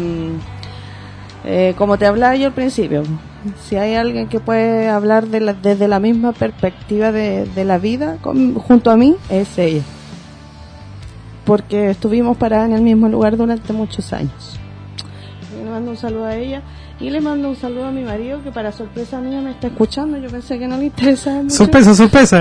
eh, como te hablaba yo al principio, si hay alguien que puede hablar de la, desde la misma perspectiva de, de la vida con, junto a mí, es ella. Porque estuvimos paradas en el mismo lugar durante muchos años. Yo le mando un saludo a ella y le mando un saludo a mi marido, que para sorpresa mía me está escuchando. Yo pensé que no le interesaba mucho, Sorpresa, sorpresa.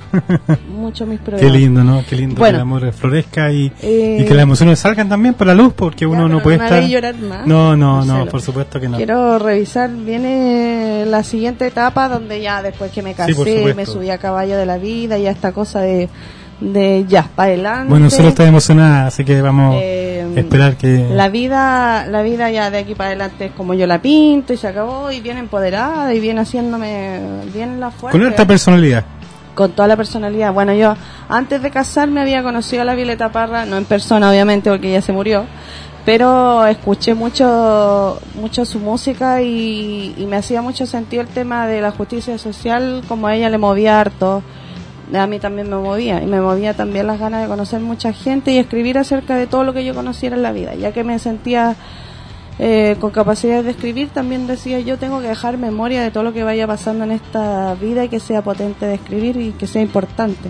mucho mis programas. Qué lindo, ¿no? Qué lindo Bueno. que el amor florezca y, Eh, y que las emociones salgan también para la luz, porque Ya, uno pero no puede me estar... hagáis llorar más, No, no, Marcelo. no, por supuesto que no. Quiero revisar, viene la siguiente etapa donde ya después que me Sí, por casé, supuesto. me subí a caballo de la vida, ya esta cosa de, de ya, para adelante. Bueno, Sol está emocionada, así que vamos Eh, a esperar que... La vida, la vida ya de aquí para adelante es como yo la pinto y se acabó y viene empoderada y viene haciéndome bien la fuerza. Con alta personalidad. Con toda la personalidad. Bueno, yo antes de casarme había conocido a la Violeta Parra, no en persona obviamente porque ella se murió, pero escuché mucho mucho su música y, y me hacía mucho sentido el tema de la justicia social, como a ella le movía harto, a mí también me movía, y me movía también las ganas de conocer mucha gente y escribir acerca de todo lo que yo conociera en la vida, ya que me sentía eh, con capacidad de escribir. También decía yo tengo que dejar memoria de todo lo que vaya pasando en esta vida y que sea potente de escribir y que sea importante.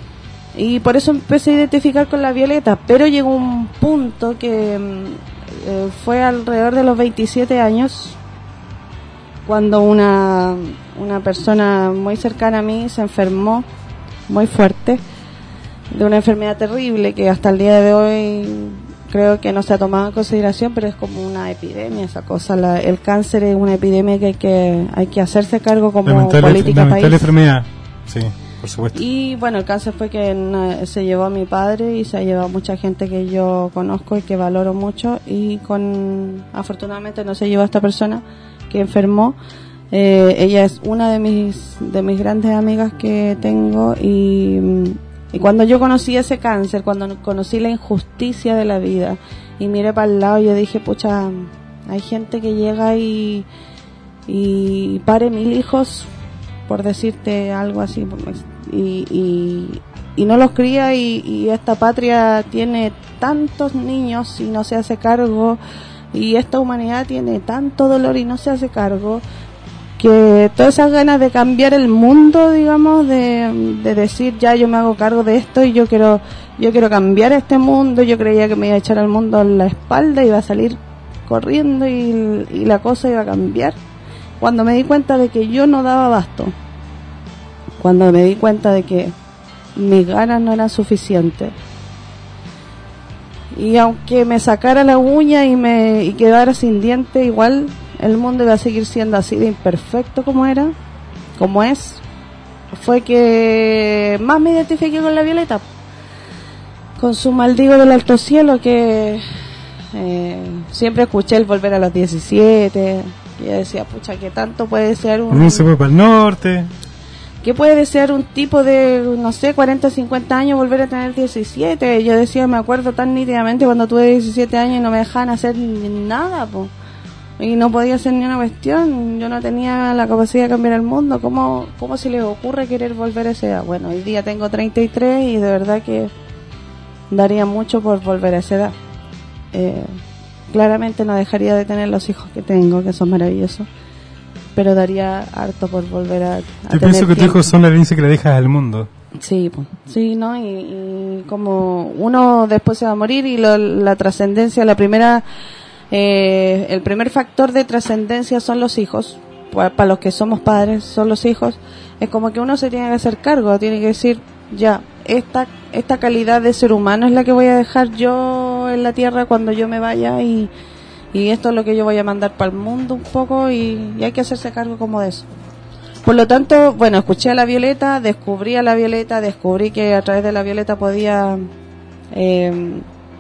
Y por eso empecé a identificar con la Violeta, pero llegó un punto que eh, fue alrededor de los veintisiete años cuando una, una persona muy cercana a mí se enfermó muy fuerte de una enfermedad terrible que hasta el día de hoy creo que no se ha tomado en consideración, pero es como una epidemia esa cosa. La, el cáncer es una epidemia que hay que hay que hacerse cargo como Lamentable, política lamentable país. enfermedad. Sí, por supuesto. Y bueno, el cáncer fue que eh, se llevó a mi padre y se ha llevado a mucha gente que yo conozco y que valoro mucho, y con afortunadamente no se llevó a esta persona que enfermó. Eh, ella es una de mis de mis grandes amigas que tengo y, y cuando yo conocí ese cáncer, cuando conocí la injusticia de la vida y miré para el lado, yo dije, pucha, hay gente que llega y y pare mil hijos, por decirte algo así, y, y, y no los cría, y, y esta patria tiene tantos niños y no se hace cargo, y esta humanidad tiene tanto dolor y no se hace cargo, que todas esas ganas de cambiar el mundo, digamos, de, de decir ya yo me hago cargo de esto y yo quiero yo quiero cambiar este mundo. Yo creía que me iba a echar al mundo en la espalda, iba a salir corriendo y, y la cosa iba a cambiar, cuando me di cuenta de que yo no daba abasto, cuando me di cuenta de que mis ganas no eran suficientes, y aunque me sacara la uña y me y quedara sin diente, igual el mundo iba a seguir siendo así de imperfecto como era, como es. Fue que más me identifiqué con la Violeta, con su Maldigo del Alto Cielo, que eh, siempre escuché el Volver a los diecisiete, y yo decía, pucha, que tanto puede ser un... Uno se fue para el norte. ¿Qué puede desear un tipo de, no sé, cuarenta, cincuenta años volver a tener diecisiete? Yo decía, me acuerdo tan nítidamente cuando tuve diecisiete años y no me dejaban hacer nada, po. Y no podía hacer ni una cuestión. Yo no tenía la capacidad de cambiar el mundo. ¿Cómo, cómo se les ocurre querer volver a esa edad? Bueno, hoy día tengo treinta y tres y de verdad que daría mucho por volver a esa edad. Eh, claramente no dejaría de tener los hijos que tengo, que son maravillosos, pero daría harto por volver a, a Yo tener pienso que tus tiempo. hijos son la herencia que le dejas al mundo. Sí, pues, sí, ¿no? Y, y como uno después se va a morir y lo, la trascendencia, la primera, eh, el primer factor de trascendencia son los hijos. Para, para los que somos padres, son los hijos. Es como que uno se tiene que hacer cargo, tiene que decir, ya, esta, esta calidad de ser humano es la que voy a dejar yo en la tierra cuando yo me vaya, y, y esto es lo que yo voy a mandar para el mundo un poco, y, y hay que hacerse cargo como de eso. Por lo tanto, bueno, escuché a la Violeta, descubrí a la Violeta, descubrí que a través de la Violeta podía eh,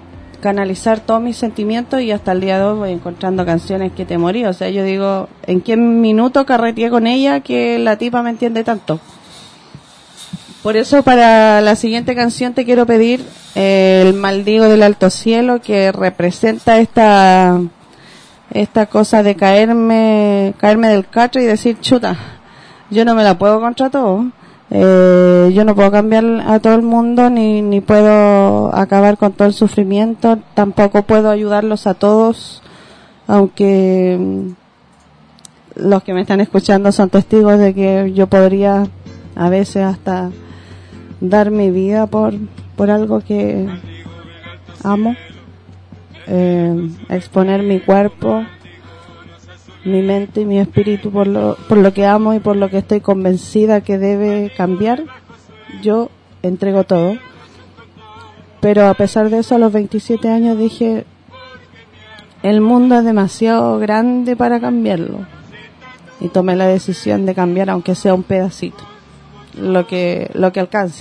canalizar todos mis sentimientos, y hasta el día de hoy voy encontrando canciones que te morí. O sea, yo digo, ¿en qué minuto carreteé con ella que la tipa me entiende tanto? Por eso, para la siguiente canción te quiero pedir eh, El Maldigo del Alto Cielo, que representa esta esta cosa de caerme caerme del catre y decir, chuta, yo no me la puedo contra todo. Eh, yo no puedo cambiar a todo el mundo, ni, ni puedo acabar con todo el sufrimiento, tampoco puedo ayudarlos a todos, aunque mm, los que me están escuchando son testigos de que yo podría a veces hasta dar mi vida por, por algo que amo, eh, exponer mi cuerpo, mi mente y mi espíritu por lo, por lo que amo y por lo que estoy convencida que debe cambiar. Yo entrego todo. Pero a pesar de eso, a los veintisiete años dije, el mundo es demasiado grande para cambiarlo. Y tomé la decisión de cambiar, aunque sea un pedacito, lo que, lo que alcance.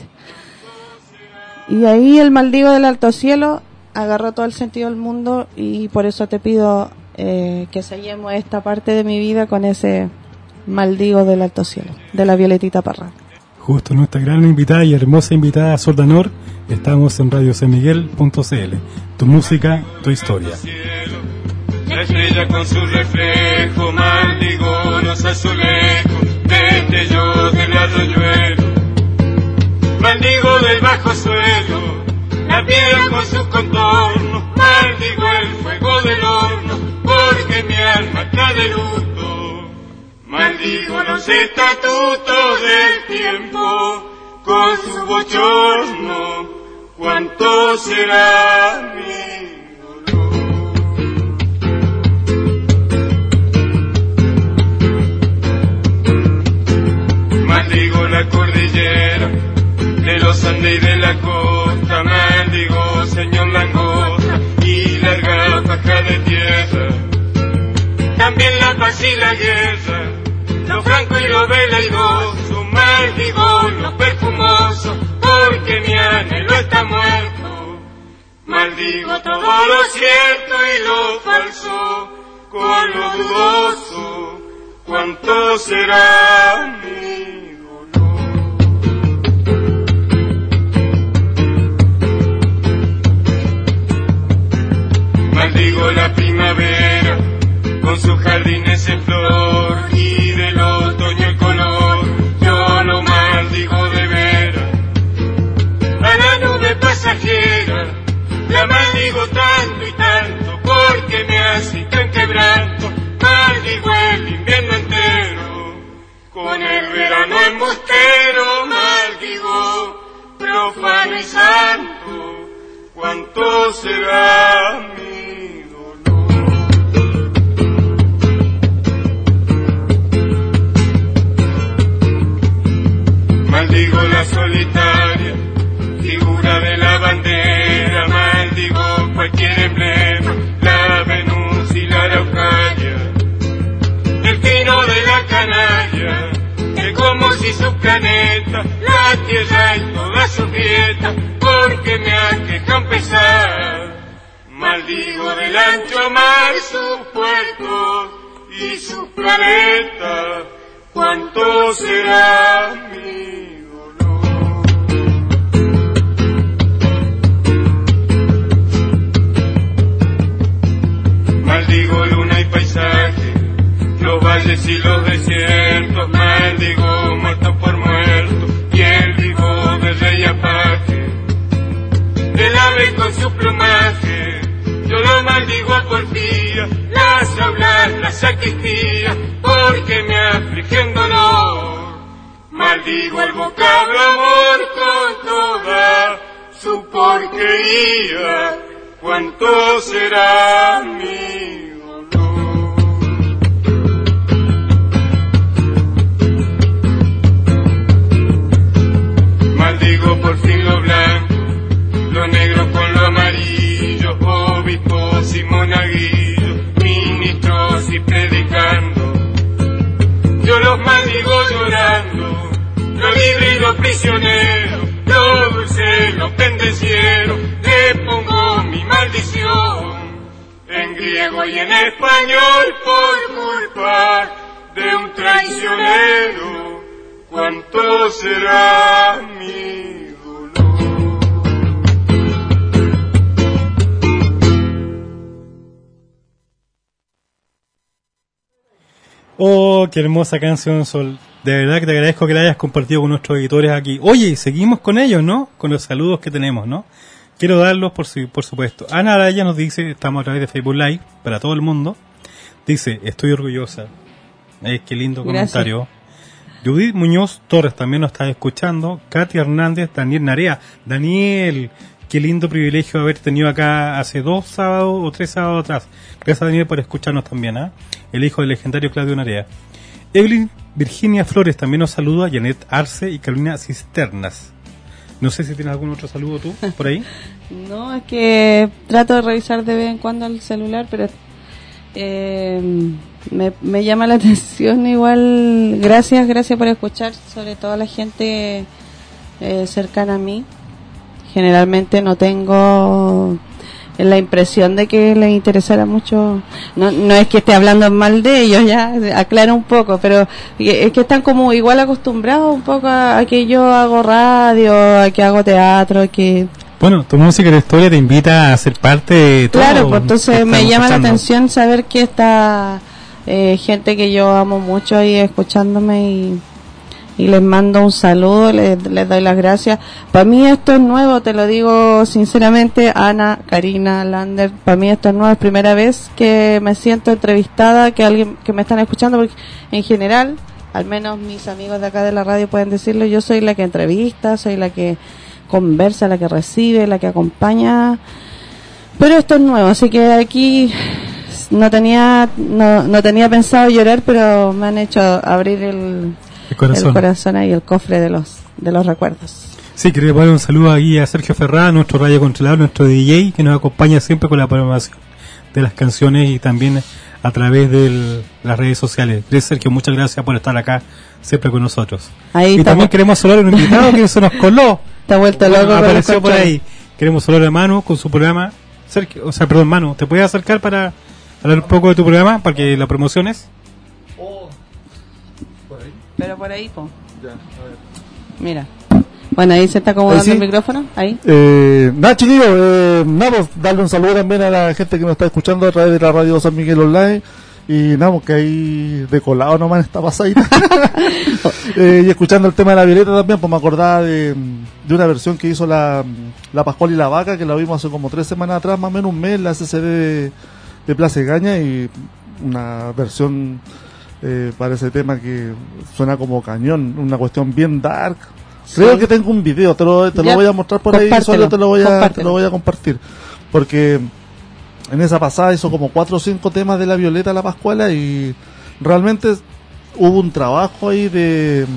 Y ahí El Maldigo del Alto Cielo agarró todo el sentido del mundo, y por eso te pido Eh, que sellemos esta parte de mi vida con ese Maldigo del Alto Cielo, de la Violetita Parra. Justo nuestra gran invitada y hermosa invitada Sordanor, estamos en radio san miguel punto c l. Tu música, tu historia. La estrella con su reflejo, maldigo los azulejos, destellos del arroyuelo, maldigo del bajo suelo, la piedra con sus contornos, maldigo el fuego del horno, porque mi alma está de luto. Maldigo los estatutos del tiempo, con su bochorno, cuánto será mi dolor. Maldigo la cordillera de los Andes y de la costa, maldigo señor langosta y larga faja de tierra, también la paz y la guerra, lo franco y lo veleidoso, maldigo lo perfumoso, porque mi anhelo está muerto. Maldigo todo lo cierto y lo falso, con lo dudoso, cuánto será mi dolor. Maldigo la primavera, con sus jardines en flor, y del otoño el color, yo lo maldigo de veras. A la nube pasajera, la maldigo tanto y tanto, porque me hace tan quebranto. Maldigo el invierno entero, con el verano embustero, maldigo profano y santo, cuánto será mi dolor. Maldigo la solitaria figura de la bandera, maldigo cualquier emblema, la Venus y la Araucaria, el trino de la canalla, que como si su planeta, la tierra y toda su dieta, porque me aquejan pesar. Maldigo del ancho mar sus puertos y su planeta, cuánto será mi dolor. Maldigo luna y paisaje, los valles y los desiertos, maldigo muerto por muerto, y el vivo de rey apaje, el ave con su plumaje, yo lo maldigo a porfía, las aulas, la sacristía, porque me afligen dolor. Maldigo el vocablo amor con toda su porquería, cuánto será mi dolor. Maldigo por fin lo blanco, lo negro con lo amarillo, obispos y monaguillos, ministros y predicando. Yo los maldigo llorando, lo libre y lo prisionero, lo dulce, lo pendenciero, le pongo mi maldición. en griego y en español por culpa de un traicionero. ¿Cuánto será mi dolor? Oh, qué hermosa canción, Sol. De verdad que te agradezco que la hayas compartido con nuestros editores aquí. Oye, seguimos con ellos, ¿no? Con los saludos que tenemos, ¿no? Quiero darlos, por, su, por supuesto. Ana Araya nos dice, estamos a través de Facebook Live, para todo el mundo. Dice, estoy orgullosa. Eh, qué lindo Gracias. comentario. Judith Muñoz Torres también nos está escuchando. Katy Hernández, Daniel Narea. Daniel, qué lindo privilegio haber tenido acá hace dos sábados o tres sábados atrás. Gracias, Daniel, por escucharnos también, ¿eh? El hijo del legendario Claudio Narea. Evelyn Virginia Flores también nos saluda. Janet Arce y Carolina Cisternas. No sé si tienes algún otro saludo tú, por ahí. No, es que trato de revisar de vez en cuando el celular, pero eh, me, me llama la atención igual. Gracias, gracias por escuchar, sobre todo a la gente eh, cercana a mí. Generalmente no tengo la impresión de que les interesara mucho. No, no es que esté hablando mal de ellos, ya aclara un poco, pero es que están como igual acostumbrados un poco a, a que yo hago radio, a que hago teatro, a que... Bueno, tu música y la historia te invita a ser parte de todo. Claro, pues entonces me llama escuchando. la atención saber que está eh, gente que yo amo mucho ahí escuchándome y, y les mando un saludo, les, les doy las gracias. Para mí esto es nuevo, te lo digo sinceramente, Ana, Karina, Lander, para mí esto es nuevo, es primera vez que me siento entrevistada, que alguien que me están escuchando, porque en general, al menos mis amigos de acá de la radio pueden decirlo, yo soy la que entrevista, soy la que conversa, la que recibe, la que acompaña, pero esto es nuevo, así que aquí no tenía no, no tenía pensado llorar, pero me han hecho abrir el, el corazón, el corazón ahí, el cofre de los de los recuerdos. Sí, quería poner un saludo aquí a Sergio Ferrá, nuestro radio controlador, nuestro D J, que nos acompaña siempre con la programación de las canciones y también a través de las redes sociales. Sergio, muchas gracias por estar acá siempre con nosotros. Ahí y estamos. también queremos saludar a un invitado que se nos coló. Está vuelto loco. Bueno, con apareció los por controles. ahí. Queremos saludar a Manu con su programa. Sergio, o sea, perdón, Manu, ¿te puedes acercar para hablar un poco de tu programa, para que la promociones? Pero por ahí, po. Mira. Bueno, ahí se está acomodando Ahí sí. el micrófono. Ahí. Eh, nada, chiquillos, eh, nada, pues, darle un saludo también a la gente que nos está escuchando a través de la radio San Miguel Online. Y nada, pues, que ahí de colado nomás está pasadita. eh, y escuchando el tema de la Violeta también, pues me acordaba de, de una versión que hizo la, la Pascual y la Vaca, que la vimos hace como tres semanas atrás, más o menos un mes, la C C D de, de Plaza Egaña, y una versión eh, para ese tema que suena como cañón, una cuestión bien dark. Creo Sí. que tengo un video, te lo, te lo Ya, voy a mostrar por ahí, compártelo, solo te lo voy a, te compártelo. lo voy a compartir. Porque en esa pasada hizo como cuatro o cinco temas de la Violeta La Pascuala y realmente hubo un trabajo ahí de,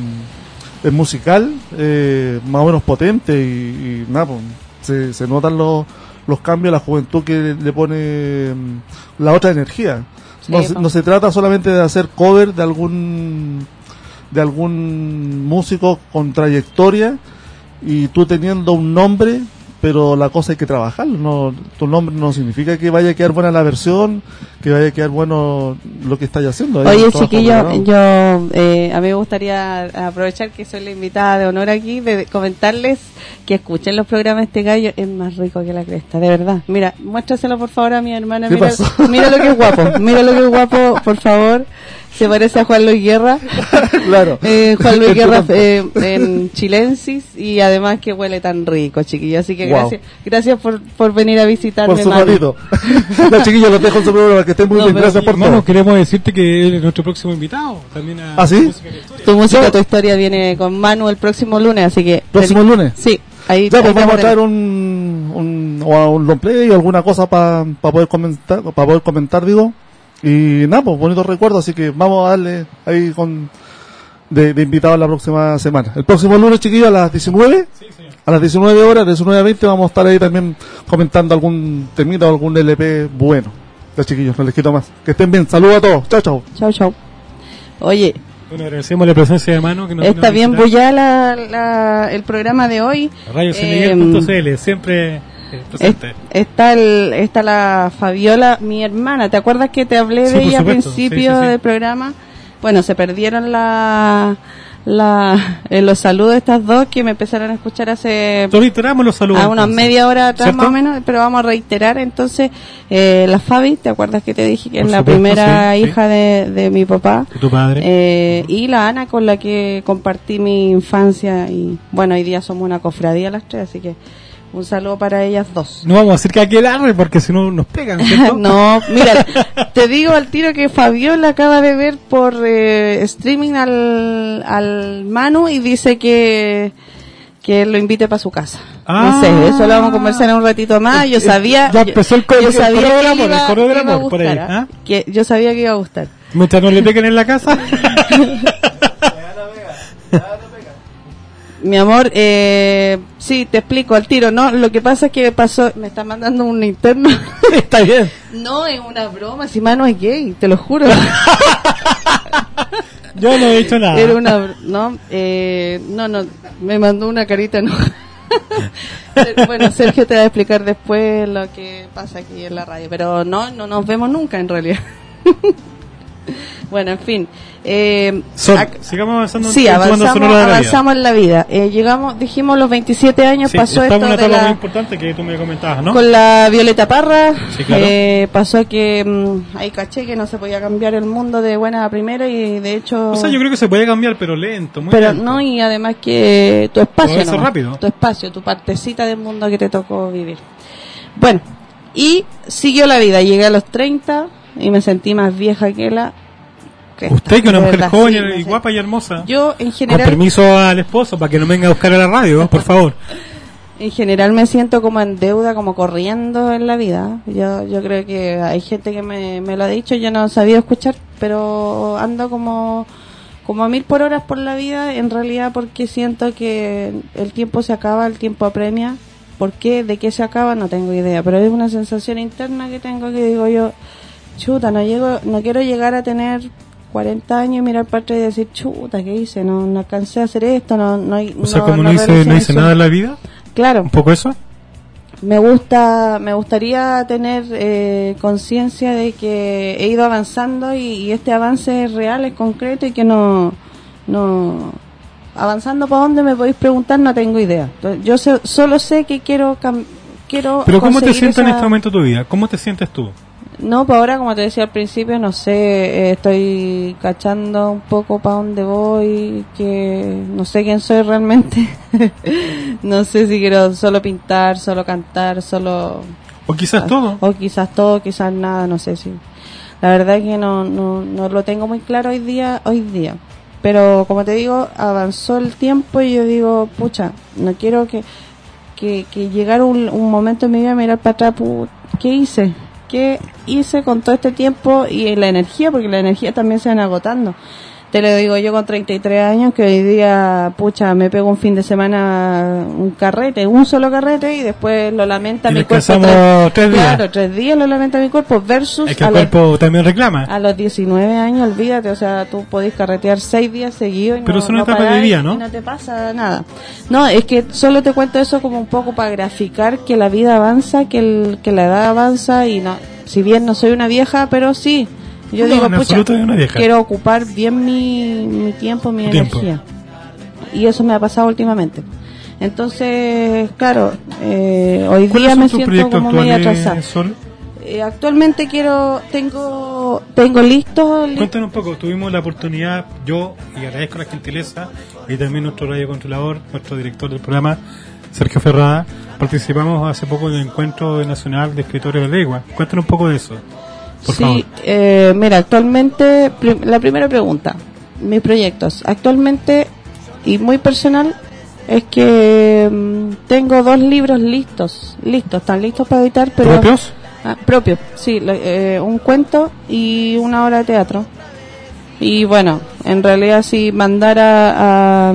de musical eh, más o menos potente y, y nada, pues, se, se notan los, los cambios, la juventud que le, le pone mm, la otra energía. No, Sí, se, po. no se trata solamente de hacer cover de algún de algún músico con trayectoria y tú teniendo un nombre, pero la cosa hay que trabajarlo. No, tu nombre no significa que vaya a quedar buena la versión, que vaya a quedar bueno lo que estáis haciendo. Hay Oye, un trabajo chiquillo, preparado. yo, eh, a mí me gustaría aprovechar que soy la invitada de honor aquí, de comentarles que escuchen los programas de este gallo, es más rico que la cresta, de verdad. Mira, muéstraselo por favor a mi hermana, ¿Qué mira, pasó? mira lo que es guapo, mira lo que es guapo, por favor. Se parece a Juan Luis Guerra. Claro. Eh, Juan Luis En tu Guerra campo. eh, en Chilensis y además que huele tan rico, chiquillo. Así que Wow. gracias gracias por, por venir a visitarme. Por su Manu. ratito. Los chiquillos los dejo en su programa, que estén muy No, bien. pero Gracias por Hermano, todo. queremos decirte que él es nuestro próximo invitado. También a ¿Ah, sí? Música y la Historia. Tu música, tu historia viene con Manu el próximo lunes, así que... ¿Próximo lunes? Sí, ahí... Ya, ahí pues vamos a te traer un, un, o un long play o alguna cosa para pa poder comentar, para poder comentar, digo. Y nada, pues bonitos recuerdos, así que vamos a darle ahí con de, de invitado la próxima semana. El próximo lunes, chiquillos, a las diecinueve, Sí, señor. a las diecinueve horas, de diecinueve a veinte, vamos a estar ahí también comentando algún temita o algún L P bueno. Ya, chiquillos, no les quito más. Que estén bien. Saludos a todos. Chao, chao. Chau, chau. Oye, Bueno, agradecemos la presencia de Manu. Que nos está vino a bien visitar. bullada la, la, el programa de hoy. radio Eh, san miguel punto c l, siempre presente. Está el, está la Fabiola, mi hermana. ¿Te acuerdas que te hablé Sí, de por ella al supuesto. principio Sí, sí, sí. del programa? Bueno, se perdieron la, la, eh, los saludos de estas dos que me empezaron a escuchar hace Reiteramos los saludos. a unas entonces. media hora atrás ¿Cierto? más o menos, pero vamos a reiterar entonces eh, la Fabi, ¿te acuerdas que te dije que Por es la supuesto, primera sí, sí. hija de, de mi papá? De tu padre. Eh, y la Ana con la que compartí mi infancia y bueno, hoy día somos una cofradía las tres, así que un saludo para ellas dos. No vamos a decir que aquí el arre porque si no nos pegan, ¿cierto? No, mira, te digo al tiro que Fabiola acaba de ver por eh, streaming al, al Manu y dice que que lo invite para su casa. Ah. No sé, eso lo vamos a conversar en un ratito más. Yo sabía, Ya empezó el correo- yo el sabía correo del que amor, iba- el correo del iba a amor, por ahí, gustar, ¿ah? que yo sabía que iba a gustar. Mientras no le peguen en la casa. Mi amor, eh, sí, te explico al tiro, ¿no? Lo que pasa es que pasó, me está mandando un interno. Está bien. No, es una broma, si Manu es gay, te lo juro. Yo no he hecho nada. Era una, br- no, eh, no, no, me mandó una carita enojada. Pero bueno, Sergio te va a explicar después lo que pasa aquí en la radio, pero no, no nos vemos nunca en realidad. Bueno, en fin. Eh, Sol, ac- sigamos avanzando. sí, en tu banda avanzamos, sonora de la vida. avanzamos en la vida. Eh, llegamos, dijimos los veintisiete años, Sí, pasó estamos esto en una de etapa muy la, importante que tú me comentabas, ¿no? con la Violeta Parra. Sí, claro. eh, pasó que mm, ahí caché que no se podía cambiar el mundo de buena a primera y de hecho... O sea, yo creo que se puede cambiar, pero lento, muy pero lento. no, y además que tu espacio, Todo eso nomás, rápido. tu espacio, tu partecita del mundo que te tocó vivir. Bueno, y siguió la vida, llegué a los treinta y me sentí más vieja que la... cresta, Usted que es una de mujer verdad, joven sí, y me sentí- guapa y hermosa. Yo en Con general, permiso al esposo para que no venga a buscar a la radio, por favor. en general me siento como en deuda, como corriendo en la vida. Yo, yo creo que hay gente que me, me lo ha dicho, yo no sabía escuchar, pero ando como, como a mil por horas por la vida, en realidad porque siento que el tiempo se acaba, el tiempo apremia. ¿Por qué? ¿De qué se acaba? No tengo idea, pero es una sensación interna que tengo que digo yo, chuta, no llego, no quiero llegar a tener cuarenta años y mirar para atrás y decir, chuta, ¿qué hice? No, no alcancé a hacer esto, no, no, hay- O sea, no, como no, hice, realicé no hice eso. nada en la vida, Claro. un poco eso. Me gusta, me gustaría tener eh, conciencia de que he ido avanzando y, y este avance es real, es concreto y que no, no, avanzando para dónde me podéis preguntar no tengo idea. Entonces, yo sé- solo sé que quiero, cam- quiero. Pero ¿cómo te conseguir sientes en esa- este momento de tu vida? ¿Cómo te sientes tú? No, pues ahora como te decía al principio, no sé, eh, estoy cachando un poco para dónde voy, que no sé quién soy realmente. No sé si quiero solo pintar, solo cantar, solo... O quizás todo. O quizás todo, quizás nada, no sé si. La verdad es que no, no, no lo tengo muy claro hoy día, hoy día. Pero como te digo, avanzó el tiempo y yo digo, pucha, no quiero que, que, que llegara un, un momento en mi vida a mirar para atrás, pu- ¿qué hice? ¿Qué hice con todo este tiempo y la energía? Porque la energía también se van agotando. Te lo digo yo con treinta y tres años, que hoy día, pucha, me pego un fin de semana un carrete, un solo carrete, y después lo lamenta Y mi cuerpo. descansamos tres días. Claro, tres días lo lamenta mi cuerpo, versus Es que a el los, cuerpo también reclama. a los diecinueve años, olvídate, o sea, tú podés carretear seis días seguidos y Pero no, es una no etapa de parar vida, y ¿no? no te pasa nada. No, es que solo te cuento eso como un poco para graficar que la vida avanza, que, el, que la edad avanza y no, si bien no soy una vieja, pero sí. Yo No, digo, en pucha, absoluto es una vieja. quiero ocupar bien mi, mi tiempo, mi Tu tiempo. energía. Y eso me ha pasado últimamente. Entonces, claro, eh, hoy ¿Cuáles día son me tus siento proyectos como media actuales, atrasada. Sol? Eh, actualmente quiero, tengo, tengo listo, li- Cuéntanos un poco, tuvimos la oportunidad, yo, y agradezco la gentileza, y también nuestro radiocontrolador, nuestro director del programa, Sergio Ferrada, participamos hace poco en el Encuentro Nacional de Escritores de Legua. Cuéntanos un poco de eso, por sí, favor. eh, mira, actualmente, prim- la primera pregunta, mis proyectos, actualmente, y muy personal, es que mm, tengo dos libros listos, listos, están listos para editar, pero... ¿Propios? Ah, propio, sí, lo- eh, un cuento y una obra de teatro. Y bueno, en realidad si mandara a,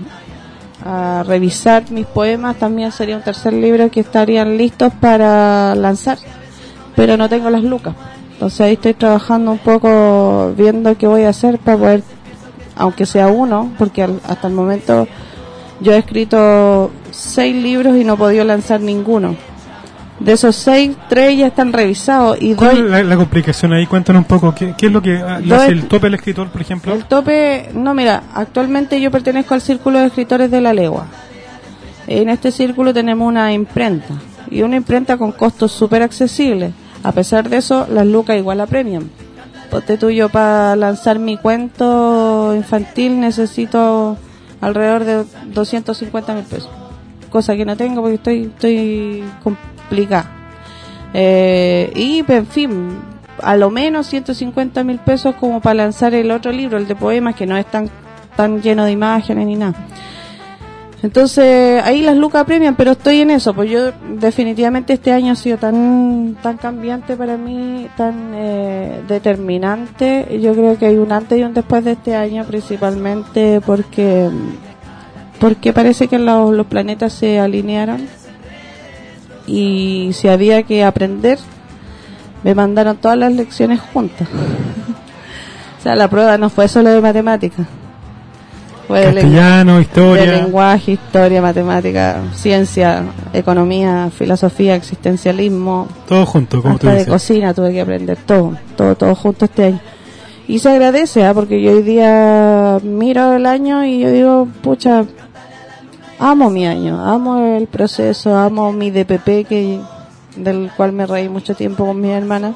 a revisar mis poemas también sería un tercer libro que estarían listos para lanzar, pero no tengo las lucas. Entonces ahí estoy trabajando un poco viendo qué voy a hacer para poder, aunque sea uno, porque al- hasta el momento yo he escrito seis libros y no he podido lanzar ninguno. De esos seis, tres ya están revisados. Y ¿Cuál doy, es la, la complicación ahí? Cuéntanos un poco. ¿Qué, qué es lo que ah, le Doy- hace el tope al escritor, por ejemplo? el tope, no, mira, actualmente yo pertenezco al Círculo de Escritores de la Legua. En este círculo tenemos una imprenta, y una imprenta con costos súper accesibles. A pesar de eso, las lucas igual apremian. Ponte tú, yo para lanzar mi cuento infantil necesito alrededor de doscientos cincuenta mil pesos. Cosa que no tengo porque estoy, estoy complicada. Eh, y, en fin, a lo menos ciento cincuenta mil pesos como para lanzar el otro libro, el de poemas, que no es tan, tan lleno de imágenes ni nada. Entonces, ahí las lucas apremian, pero estoy en eso, pues yo definitivamente este año ha sido tan tan cambiante para mí, tan eh, determinante. Yo creo que hay un antes y un después de este año, principalmente porque porque parece que los, los planetas se alinearon, y si había que aprender, me mandaron todas las lecciones juntas. O sea, la prueba no fue solo de matemáticas. Fue de Castellano, len- historia. de lenguaje, historia, matemática, ciencia, economía, filosofía, existencialismo, Todo junto, como tú hasta de dices. cocina tuve que aprender todo, todo, todo junto este año. Y se agradece, ¿ah? Porque yo hoy día miro el año y yo digo, pucha, amo mi año, amo el proceso, amo mi D P P, que del cual me reí mucho tiempo con mi hermana,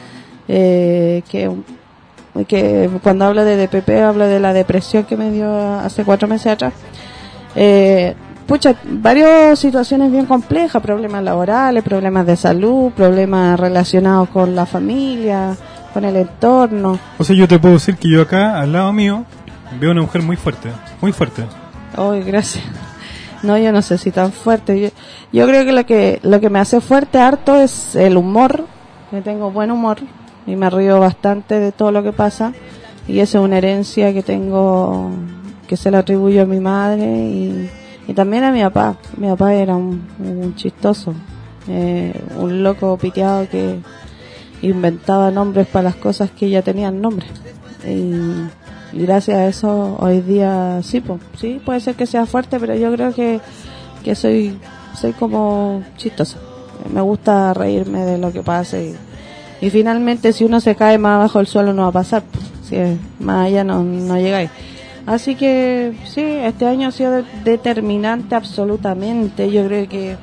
eh, que que cuando hablo de D P P hablo de la depresión que me dio hace cuatro meses atrás. Eh, pucha, varias situaciones bien complejas, problemas laborales, problemas de salud, problemas relacionados con la familia, con el entorno. O sea, yo te puedo decir que yo acá, al lado mío, veo una mujer muy fuerte, muy fuerte. Ay, gracias. No, yo no sé si tan fuerte. Yo, yo creo que lo que lo que me hace fuerte harto es el humor. Yo tengo buen humor y me río bastante de todo lo que pasa, y esa es una herencia que tengo, que se la atribuyo a mi madre y, y también a mi papá. Mi papá era un, un chistoso, eh, un loco piteado que inventaba nombres para las cosas que ya tenían nombre, y, y gracias a eso hoy día sí, po, sí puede ser que sea fuerte, pero yo creo que, que soy soy como chistosa. Me gusta reírme de lo que pasa, y Y finalmente, si uno se cae más abajo del suelo, no va a pasar. Si es más allá, no, no llegáis. Así que, sí, este año ha sido de- determinante absolutamente. Yo creo que,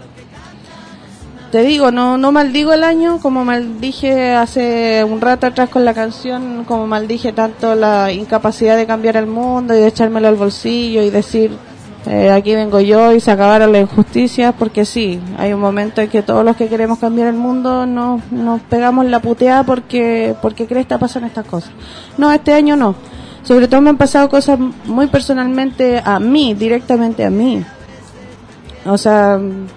te digo, no no maldigo el año como maldije hace un rato atrás con la canción, como maldije tanto la incapacidad de cambiar el mundo y de echármelo al bolsillo y decir, eh, aquí vengo yo, y se acabaron las injusticias, porque sí, hay un momento en que todos los que queremos cambiar el mundo nos, nos pegamos la puteada porque porque cresta pasan estas cosas. No, este año no. Sobre todo me han pasado cosas muy personalmente a mí, directamente a mí. O sea,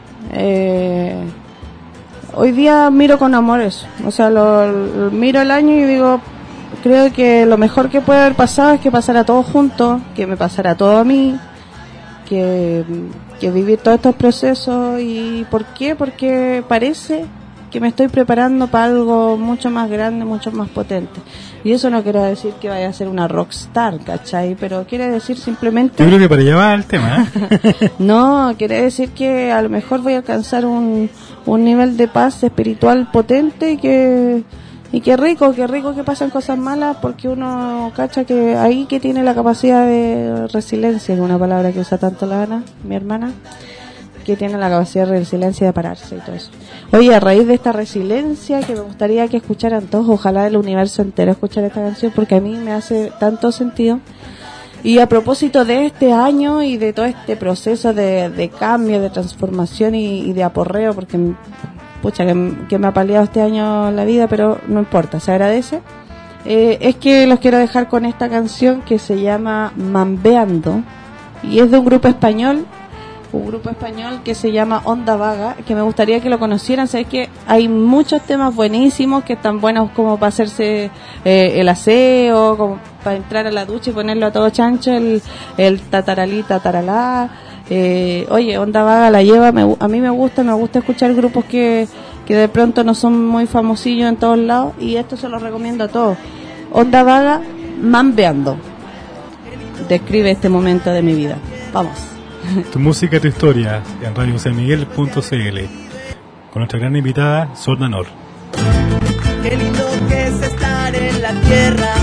eh, hoy día miro con amor eso. O sea, lo, lo miro el año y digo, creo que lo mejor que puede haber pasado es que pasara todo junto, que me pasara todo a mí, que, que vivir todos estos procesos. ¿Y por qué? Porque parece que me estoy preparando para algo mucho más grande, mucho más potente. Y eso no quiere decir que vaya a ser una rockstar, ¿cachai? Pero quiere decir simplemente... Yo creo que para allá va el tema, ¿eh? No, quiere decir que a lo mejor voy a alcanzar un, un nivel de paz espiritual potente, y que... Y qué rico, qué rico que pasan cosas malas, porque uno cacha que ahí que tiene la capacidad de resiliencia, que es una palabra que usa tanto la Ana, mi hermana, que tiene la capacidad de resiliencia de pararse y todo eso. Oye, a raíz de esta resiliencia, que me gustaría que escucharan todos, ojalá el universo entero escuchara esta canción, porque a mí me hace tanto sentido. Y a propósito de este año y de todo este proceso de, de cambio, de transformación y, y de aporreo, porque... pucha, que, que me ha paliado este año la vida, pero no importa, se agradece. Eh, es que los quiero dejar con esta canción que se llama Mambeando, y es de un grupo español, un grupo español que se llama Onda Vaga, que me gustaría que lo conocieran. Sabes que hay muchos temas buenísimos que están buenos como para hacerse eh, el aseo, como para entrar a la ducha y ponerlo a todo chancho, el, el tataralí, tataralá. Eh, oye, Onda Vaga la lleva, me, a mí me gusta, me gusta escuchar grupos que, que de pronto no son muy famosillos en todos lados, y esto se lo recomiendo a todos. Onda Vaga, Mambeando, describe este momento de mi vida. Vamos. Tu música, tu historia, en radio san miguel punto c l. con nuestra gran invitada Sol Danor. Qué lindo que es estar en la tierra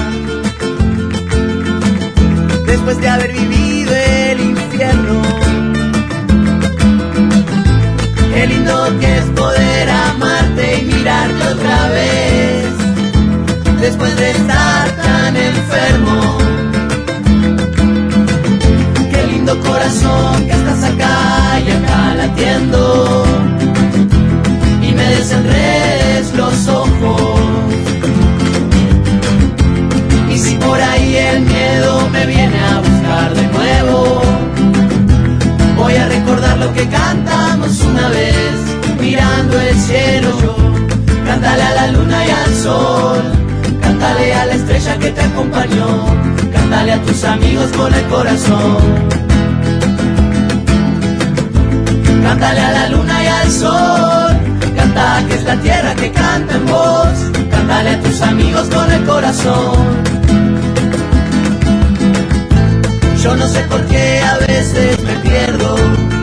después de haber vivido el infierno. Qué lindo que es poder amarte y mirarte otra vez después de estar tan enfermo. Qué lindo corazón que estás acá y acá latiendo y me desenredes los ojos. Y si por ahí el miedo me viene a buscar de nuevo, voy a recordar lo que cantamos una vez mirando el cielo. Yo, cántale a la luna y al sol, cántale a la estrella que te acompañó, cántale a tus amigos con el corazón. Cántale a la luna y al sol, canta que es la tierra que canta en vos, cántale a tus amigos con el corazón. Yo no sé por qué a veces me pierdo,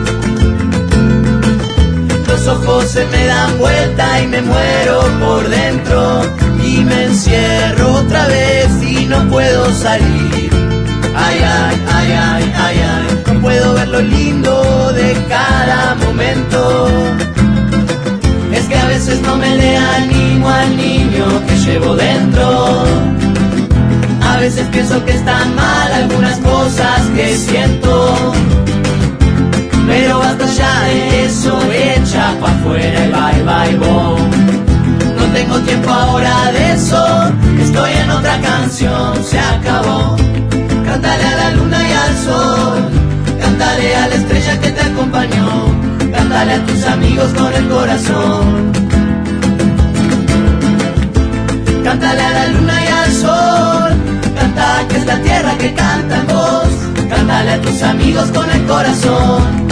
los ojos se me dan vuelta y me muero por dentro y me encierro otra vez y no puedo salir. Ay, ay, ay, ay, ay, ay, no puedo ver lo lindo de cada momento. Es que a veces no me le animo al niño que llevo dentro. A veces pienso que están mal algunas cosas que siento, pero basta ya de eso, echa pa' afuera y bye bye boom. No tengo tiempo ahora de eso, estoy en otra canción, se acabó. Cántale a la luna y al sol, cántale a la estrella que te acompañó, cántale a tus amigos con el corazón. Cántale a la luna y al sol, canta que es la tierra que canta en vos, cántale a tus amigos con el corazón.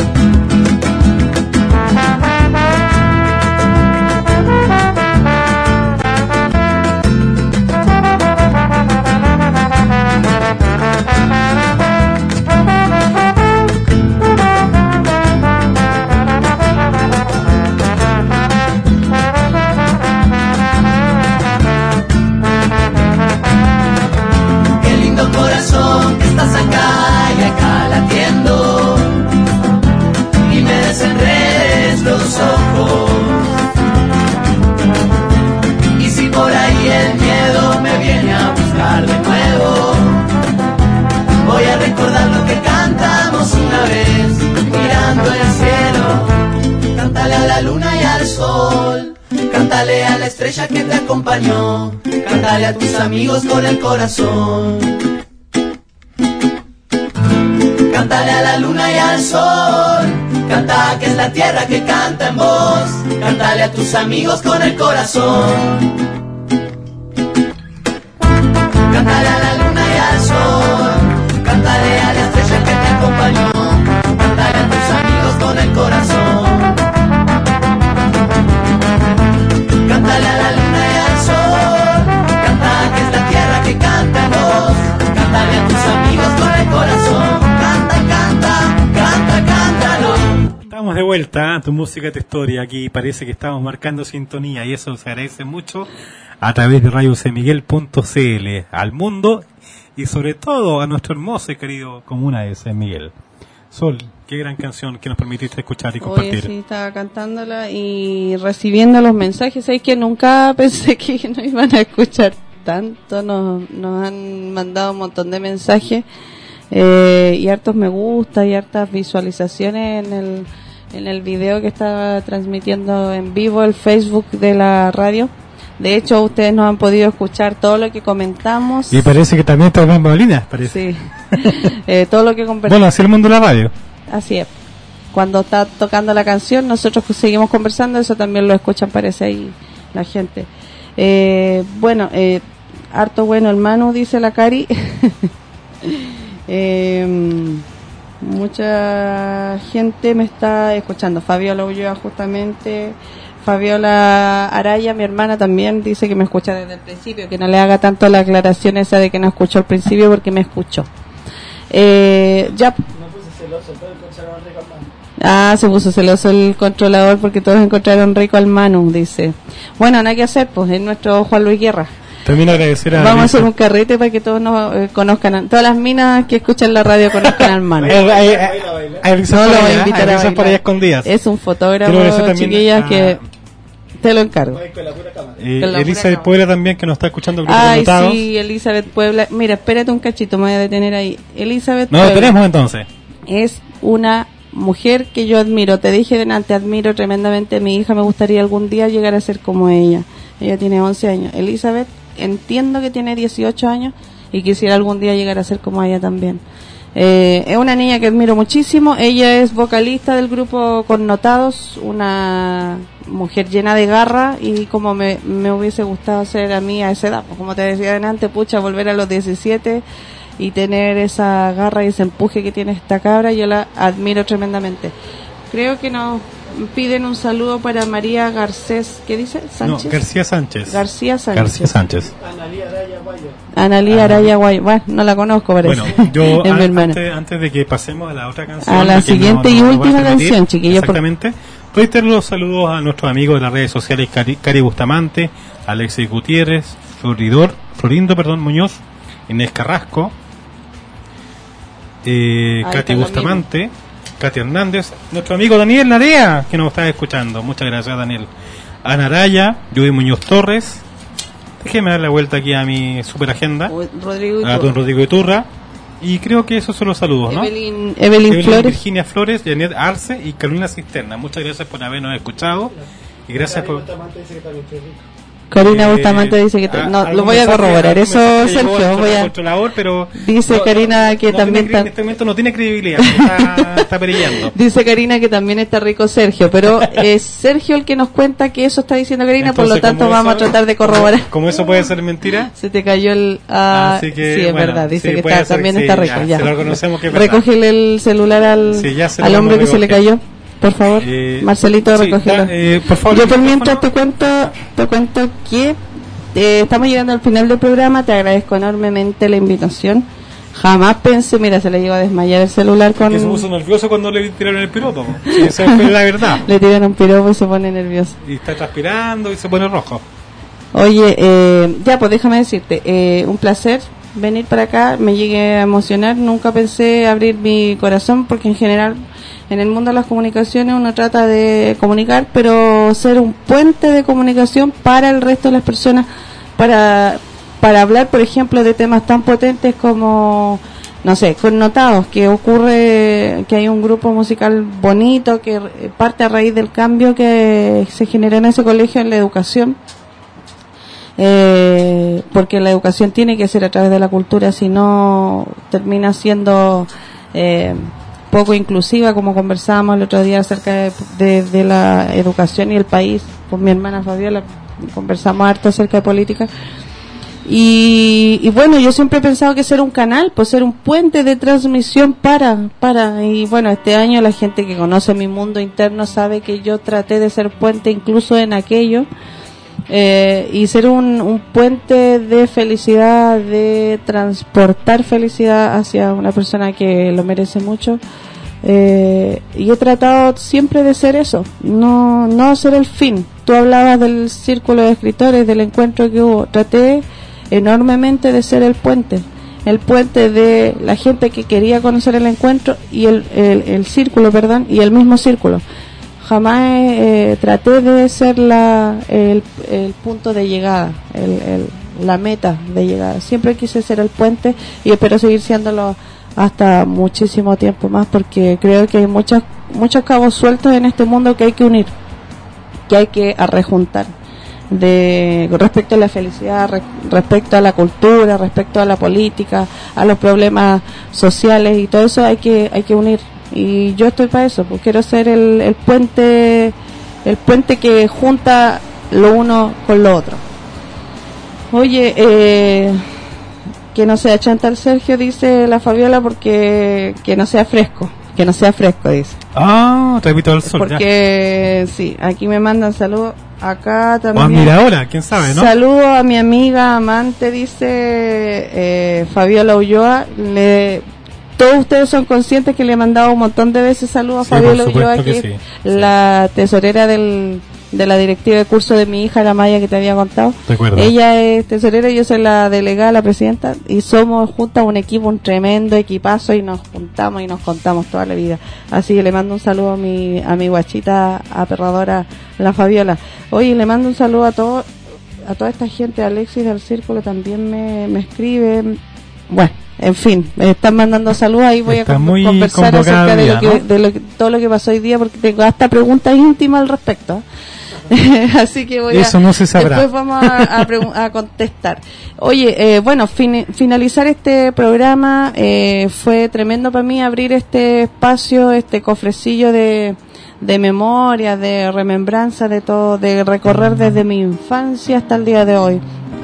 Corazón, que estás acá y acá latiendo y me desenredes los ojos. Y si por ahí el miedo me viene a buscar de nuevo, voy a recordar lo que cantamos una vez mirando el cielo. Cántale a la luna y al sol, cántale a la estrella que te acompañó, cántale a tus amigos con el corazón. Cántale a la luna y al sol, canta que es la tierra que canta en vos, cántale a tus amigos con el corazón. Cántale a la luna y al sol, cántale a la estrella que te acompañó, cántale a tus amigos con el corazón. Cántale a la luna y al sol, canta que es la tierra que canta en vos, cántale a tus amigos con el corazón. Estamos de vuelta, ¿eh? Tu música, tu historia. Aquí parece que estamos marcando sintonía y eso se agradece mucho a través de radio c miguel punto c l al mundo y sobre todo a nuestro hermoso y querido comuna de San Miguel. Sol, qué gran canción que nos permitiste escuchar y compartir. Oye, sí, estaba cantándola y recibiendo los mensajes. Sabes que nunca pensé que nos iban a escuchar tanto. Nos, nos han mandado un montón de mensajes. Eh, y hartos me gusta y hartas visualizaciones en el en el video que está transmitiendo en vivo el Facebook de la radio. De hecho, ustedes nos han podido escuchar todo lo que comentamos. Y parece que también está en Molina, parece. Sí. eh, todo lo que conversamos. Bueno, así el mundo de la radio. Así es. Cuando está tocando la canción, nosotros seguimos conversando, eso también lo escuchan, parece ahí la gente. Eh, bueno, eh, harto bueno el Manu, dice la Cari. Eh, mucha gente me está escuchando. Fabiola Ulloa, justamente. Fabiola Araya, mi hermana, también dice que me escucha desde el principio, que no le haga tanto la aclaración esa de que no escuchó al principio, porque me escuchó. Eh, ya. Ah, se puso celoso el controlador porque todos encontraron rico al Manu, dice. Bueno, nada que hacer, pues es nuestro Juan Luis Guerra. También agradecer a Vamos a Elisa. hacer un carrete para que todos nos eh, conozcan, todas las minas que escuchan la radio conozcan al Manu. Eh, eh, eh, a Elisa No por lo voy a allá, invitar a a Elisa por bailar. allá escondidas. Es un fotógrafo, Quiero agradecer también chiquillas, a- que te lo encargo. Eh, Con la Elisa pura de Puebla también, que nos está escuchando. Grupo Ay, Connotados. sí, Elizabeth Puebla. Mira, espérate un cachito, me voy a detener ahí. Elizabeth No, Puebla tenemos entonces. es una mujer que yo admiro. Te dije delante, admiro tremendamente a mi hija. Me gustaría algún día llegar a ser como ella. Ella tiene once años. Elizabeth, entiendo que tiene dieciocho años y quisiera algún día llegar a ser como ella también. Eh, es una niña que admiro muchísimo. Ella es vocalista del grupo Connotados, una mujer llena de garra, y como me, me hubiese gustado ser a mí a esa edad, pues como te decía delante, pucha, volver a los diecisiete y tener esa garra y ese empuje que tiene esta cabra, yo la admiro tremendamente. Creo que nos piden un saludo para María Garcés, ¿qué dice? ¿Sánchez? No, García Sánchez. García Sánchez. García Sánchez. Analía Araya Guay. Bueno, no la conozco, parece. Bueno, yo es mi an- hermana. antes, antes de que pasemos a la otra canción, A la que siguiente y nos va a última permitir, canción, chiquillos, por- Exactamente. Reitero los saludos a nuestros amigos de las redes sociales, Cari, Cari Bustamante, Alexis Gutiérrez, Floridor, Florindo, perdón, Muñoz, Inés Carrasco, eh, Ahí Katy está lo Bustamante, Katy Hernández, nuestro amigo Daniel Narea, que nos está escuchando. Muchas gracias, Daniel. Ana Araya, Judy Muñoz Torres. Déjeme dar la vuelta aquí a mi super agenda. Uy, Rodrigo A don Iturra. Rodrigo Iturra. Y creo que esos son los saludos, ¿no? Evelyn, Evelyn Evelyn Flores. Virginia Flores, Janet Arce y Carolina Cisterna. Muchas gracias por habernos escuchado. Y gracias por... Karina Eh, Bustamante dice que... te- a- no, algún lo voy a mensaje- corroborar. algún Eso, mensaje llegó Sergio, al voy a... controlador, pero Dice no- Karina que no también tiene cre- está... en este momento no tiene credibilidad, está, está perillando. Dice Karina que también está rico Sergio, pero es Sergio el que nos cuenta que eso está diciendo Karina, por lo Entonces, tanto como vamos eso- a tratar de corroborar. Como, como eso puede ser mentira. Se te cayó el... ah, Así que, sí, es bueno, verdad, dice sí, que puede está, ser, también sí, está ya, rico. Ya, se lo reconocemos que es verdad. Recógele el celular al, Sí, ya se lo al vamos hombre a que se le recoger. cayó, por favor. Eh, Marcelito, sí, recógelo. da- eh, por favor, Yo el por mientras micrófono. te cuento, te cuento que eh, estamos llegando al final del programa. Te agradezco enormemente la invitación. Jamás pensé, mira, se le llegó a desmayar el celular con... Que se puso nervioso cuando le tiraron el piropo. Sí, esa fue la verdad. Le tiran un piropo y se pone nervioso. Y está transpirando y se pone rojo. Oye, eh, ya pues déjame decirte, eh, un placer venir para acá, me llegué a emocionar, nunca pensé abrir mi corazón porque en general en el mundo de las comunicaciones uno trata de comunicar, pero ser un puente de comunicación para el resto de las personas, para, para hablar por ejemplo de temas tan potentes como, no sé, Connotados, que ocurre que hay un grupo musical bonito que eh, parte a raíz del cambio que se generó en ese colegio en la educación. Eh, porque la educación tiene que ser a través de la cultura, si no termina siendo eh, poco inclusiva, como conversábamos el otro día acerca de, de, de la educación y el país con mi hermana Fabiola, conversamos harto acerca de política. Y, y bueno, yo siempre he pensado que ser un canal, pues ser un puente de transmisión para, para, y bueno, este año la gente que conoce mi mundo interno sabe que yo traté de ser puente incluso en aquello. Eh, y ser un, un puente de felicidad, de transportar felicidad hacia una persona que lo merece mucho. Eh, y he tratado siempre de ser eso, no, no ser el fin. Tú hablabas del círculo de escritores, del encuentro que hubo. Traté enormemente de ser el puente, el puente de la gente que quería conocer el encuentro y el, el, el círculo, perdón, y el mismo círculo. Jamás eh, traté de ser la, el, el punto de llegada, el, el, la meta de llegada. Siempre quise ser el puente y espero seguir siéndolo hasta muchísimo tiempo más, porque creo que hay muchos muchos cabos sueltos en este mundo que hay que unir, que hay que arrejuntar. De respecto a la felicidad, re, respecto a la cultura, respecto a la política, a los problemas sociales y todo eso hay que hay que unir. Y yo estoy para eso, pues quiero ser el, el puente el puente que junta lo uno con lo otro. Oye, eh, que no sea chantal Sergio, dice la Fabiola, porque que no sea fresco, que no sea fresco, dice. Ah, repito al sol. Porque ya. Sí, aquí me mandan saludos. Acá también. Ah, mira ahora, quién sabe, ¿no? Saludo a mi amiga amante, dice eh, Fabiola Ulloa. Le todos ustedes son conscientes que le he mandado un montón de veces saludos Sí, a Fabiola por Ulloa, supuesto que que es sí, la tesorera del, de la directiva de curso de mi hija, la Maya, que te había contado. Recuerdo. Ella es tesorera, yo soy la delegada, la presidenta, y somos juntas un equipo, un tremendo equipazo, y nos juntamos y nos contamos toda la vida. Así que le mando un saludo a mi, a mi guachita aperradora, la Fabiola. Oye, le mando un saludo a todo, a toda esta gente. Alexis del Círculo también me, me escribe. Bueno, en fin, me están mandando saludos, ahí voy Está a con- muy conversar convocada acerca de, el lo día, que, ¿no? de lo que- todo lo que pasó hoy día, porque tengo hasta preguntas íntimas al respecto. Así que voy Eso a, no se sabrá. después vamos a, a, pregun- a contestar. Oye, eh, bueno, fin- finalizar este programa, eh, fue tremendo para mí abrir este espacio, este cofrecillo de, de memoria, de remembranza, de todo, de recorrer desde mi infancia hasta el día de hoy.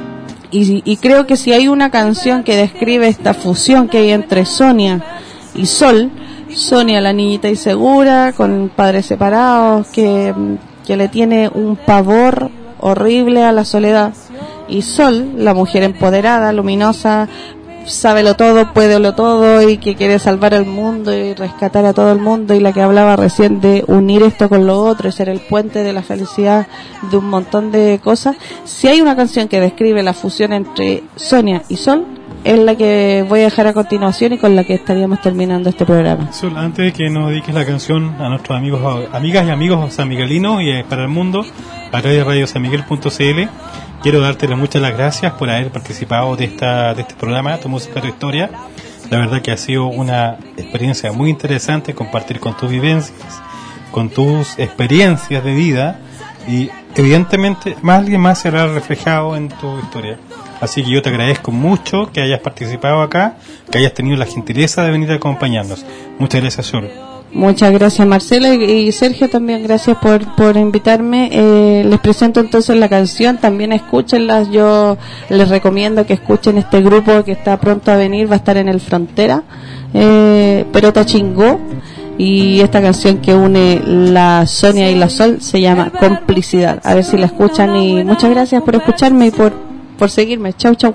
Y, y creo que si hay una canción que describe esta fusión que hay entre Sonia y Sol, Sonia, la niñita insegura, con padres separados, que, que le tiene un pavor horrible a la soledad, y Sol, la mujer empoderada, luminosa, sábelo todo, puédelo todo, y que quiere salvar el mundo y rescatar a todo el mundo, y la que hablaba recién de unir esto con lo otro y ser el puente de la felicidad, de un montón de cosas. Si hay una canción que describe la fusión entre Sonia y Sol, es la que voy a dejar a continuación y con la que estaríamos terminando este programa. Sol, antes de que nos dediques la canción a nuestros amigos, amigas y amigos sanmiguelinos y eh, para el mundo, a través de radio san miguel punto c l, quiero darte las muchas las gracias por haber participado de esta de este programa, Tu Música, Tu Historia. La verdad que ha sido una experiencia muy interesante compartir con tus vivencias, con tus experiencias de vida, y evidentemente más alguien más se habrá reflejado en tu historia. Así que yo te agradezco mucho que hayas participado acá, que hayas tenido la gentileza de venir a acompañarnos. Muchas gracias, Sol. Muchas gracias, Marcela, y, y Sergio también, gracias por, por invitarme. Eh, les presento entonces la canción, también escúchenla. Yo les recomiendo que escuchen este grupo que está pronto a venir, va a estar en el Frontera, eh, Pelota Chingó, y esta canción que une la Sonia y la Sol se llama Complicidad. A ver si la escuchan, y muchas gracias por escucharme y por, por seguirme. Chau, chau.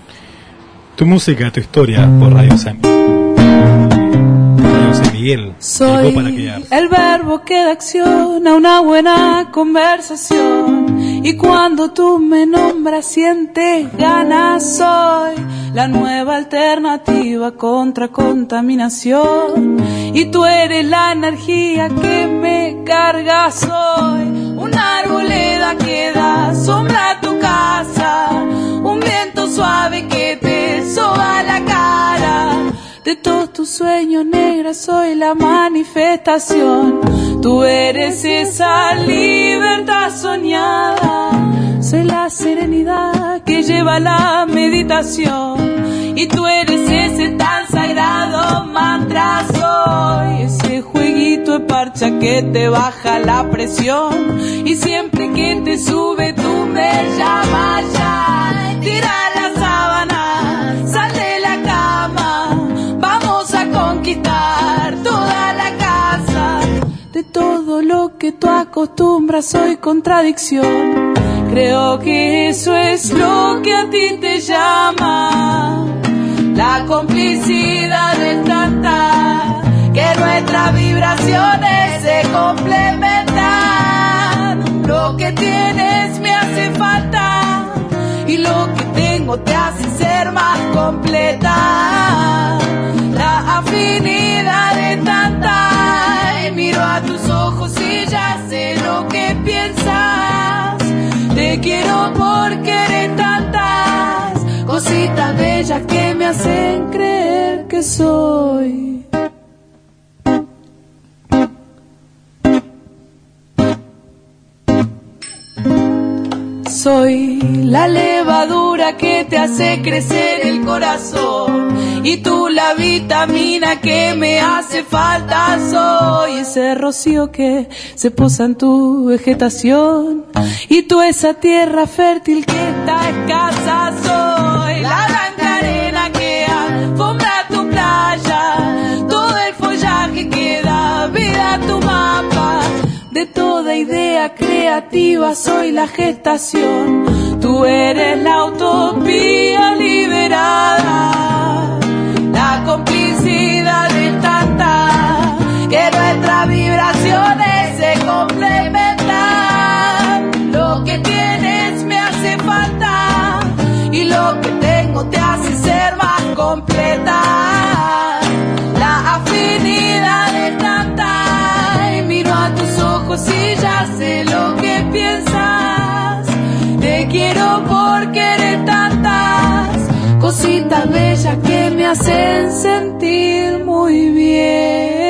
Tu música, tu historia por Radio San Miguel. Soy Llegó para quedarse. el verbo que da acción a una buena conversación, y cuando tú me nombras sientes ganas. Soy la nueva alternativa contra contaminación, y tú eres la energía que me carga. Soy una arboleda que da sombra a tu casa, un viento suave que te soba la cara. De todos tus sueños, negra, soy la manifestación. Tú eres esa libertad soñada. Soy la serenidad que lleva la meditación, y tú eres ese tan sagrado mantra. Soy ese jueguito de parcha que te baja la presión, y siempre que te sube tú me llamas ya. Tira la sábana, sal de la cama, vamos a conquistar toda la casa. De todo lo que tú acostumbras soy contradicción. Creo que eso es lo que a ti te llama. La complicidad es tanta que nuestras vibraciones se complementan. Lo que tienes me hace falta, y lo que tengo te hace ser más completa. La afinidad es tanta, y miro a tus ojos y ya sé lo que piensas. Te quiero porque eres tantas cositas bellas que me hacen creer que soy. Soy la levadura que te hace crecer el corazón, y tú la vitamina que me hace falta. Soy ese rocío que se posa en tu vegetación, y tú esa tierra fértil que está escasa. Soy la blanca arena que alfombra tu playa, todo el follaje que da vida a tu mapa. De toda idea creativa soy la gestación. Tú eres la utopía liberada, la la complicidad de tanta, que nuestras vibraciones se complementan. Lo que tienes me hace falta y lo que tengo te hace ser más completa. La afinidad de tanta, y miro a tus ojos y ya sé lo que piensas. Te quiero porque eres tantas cositas bellas que me hacen sentir muy bien.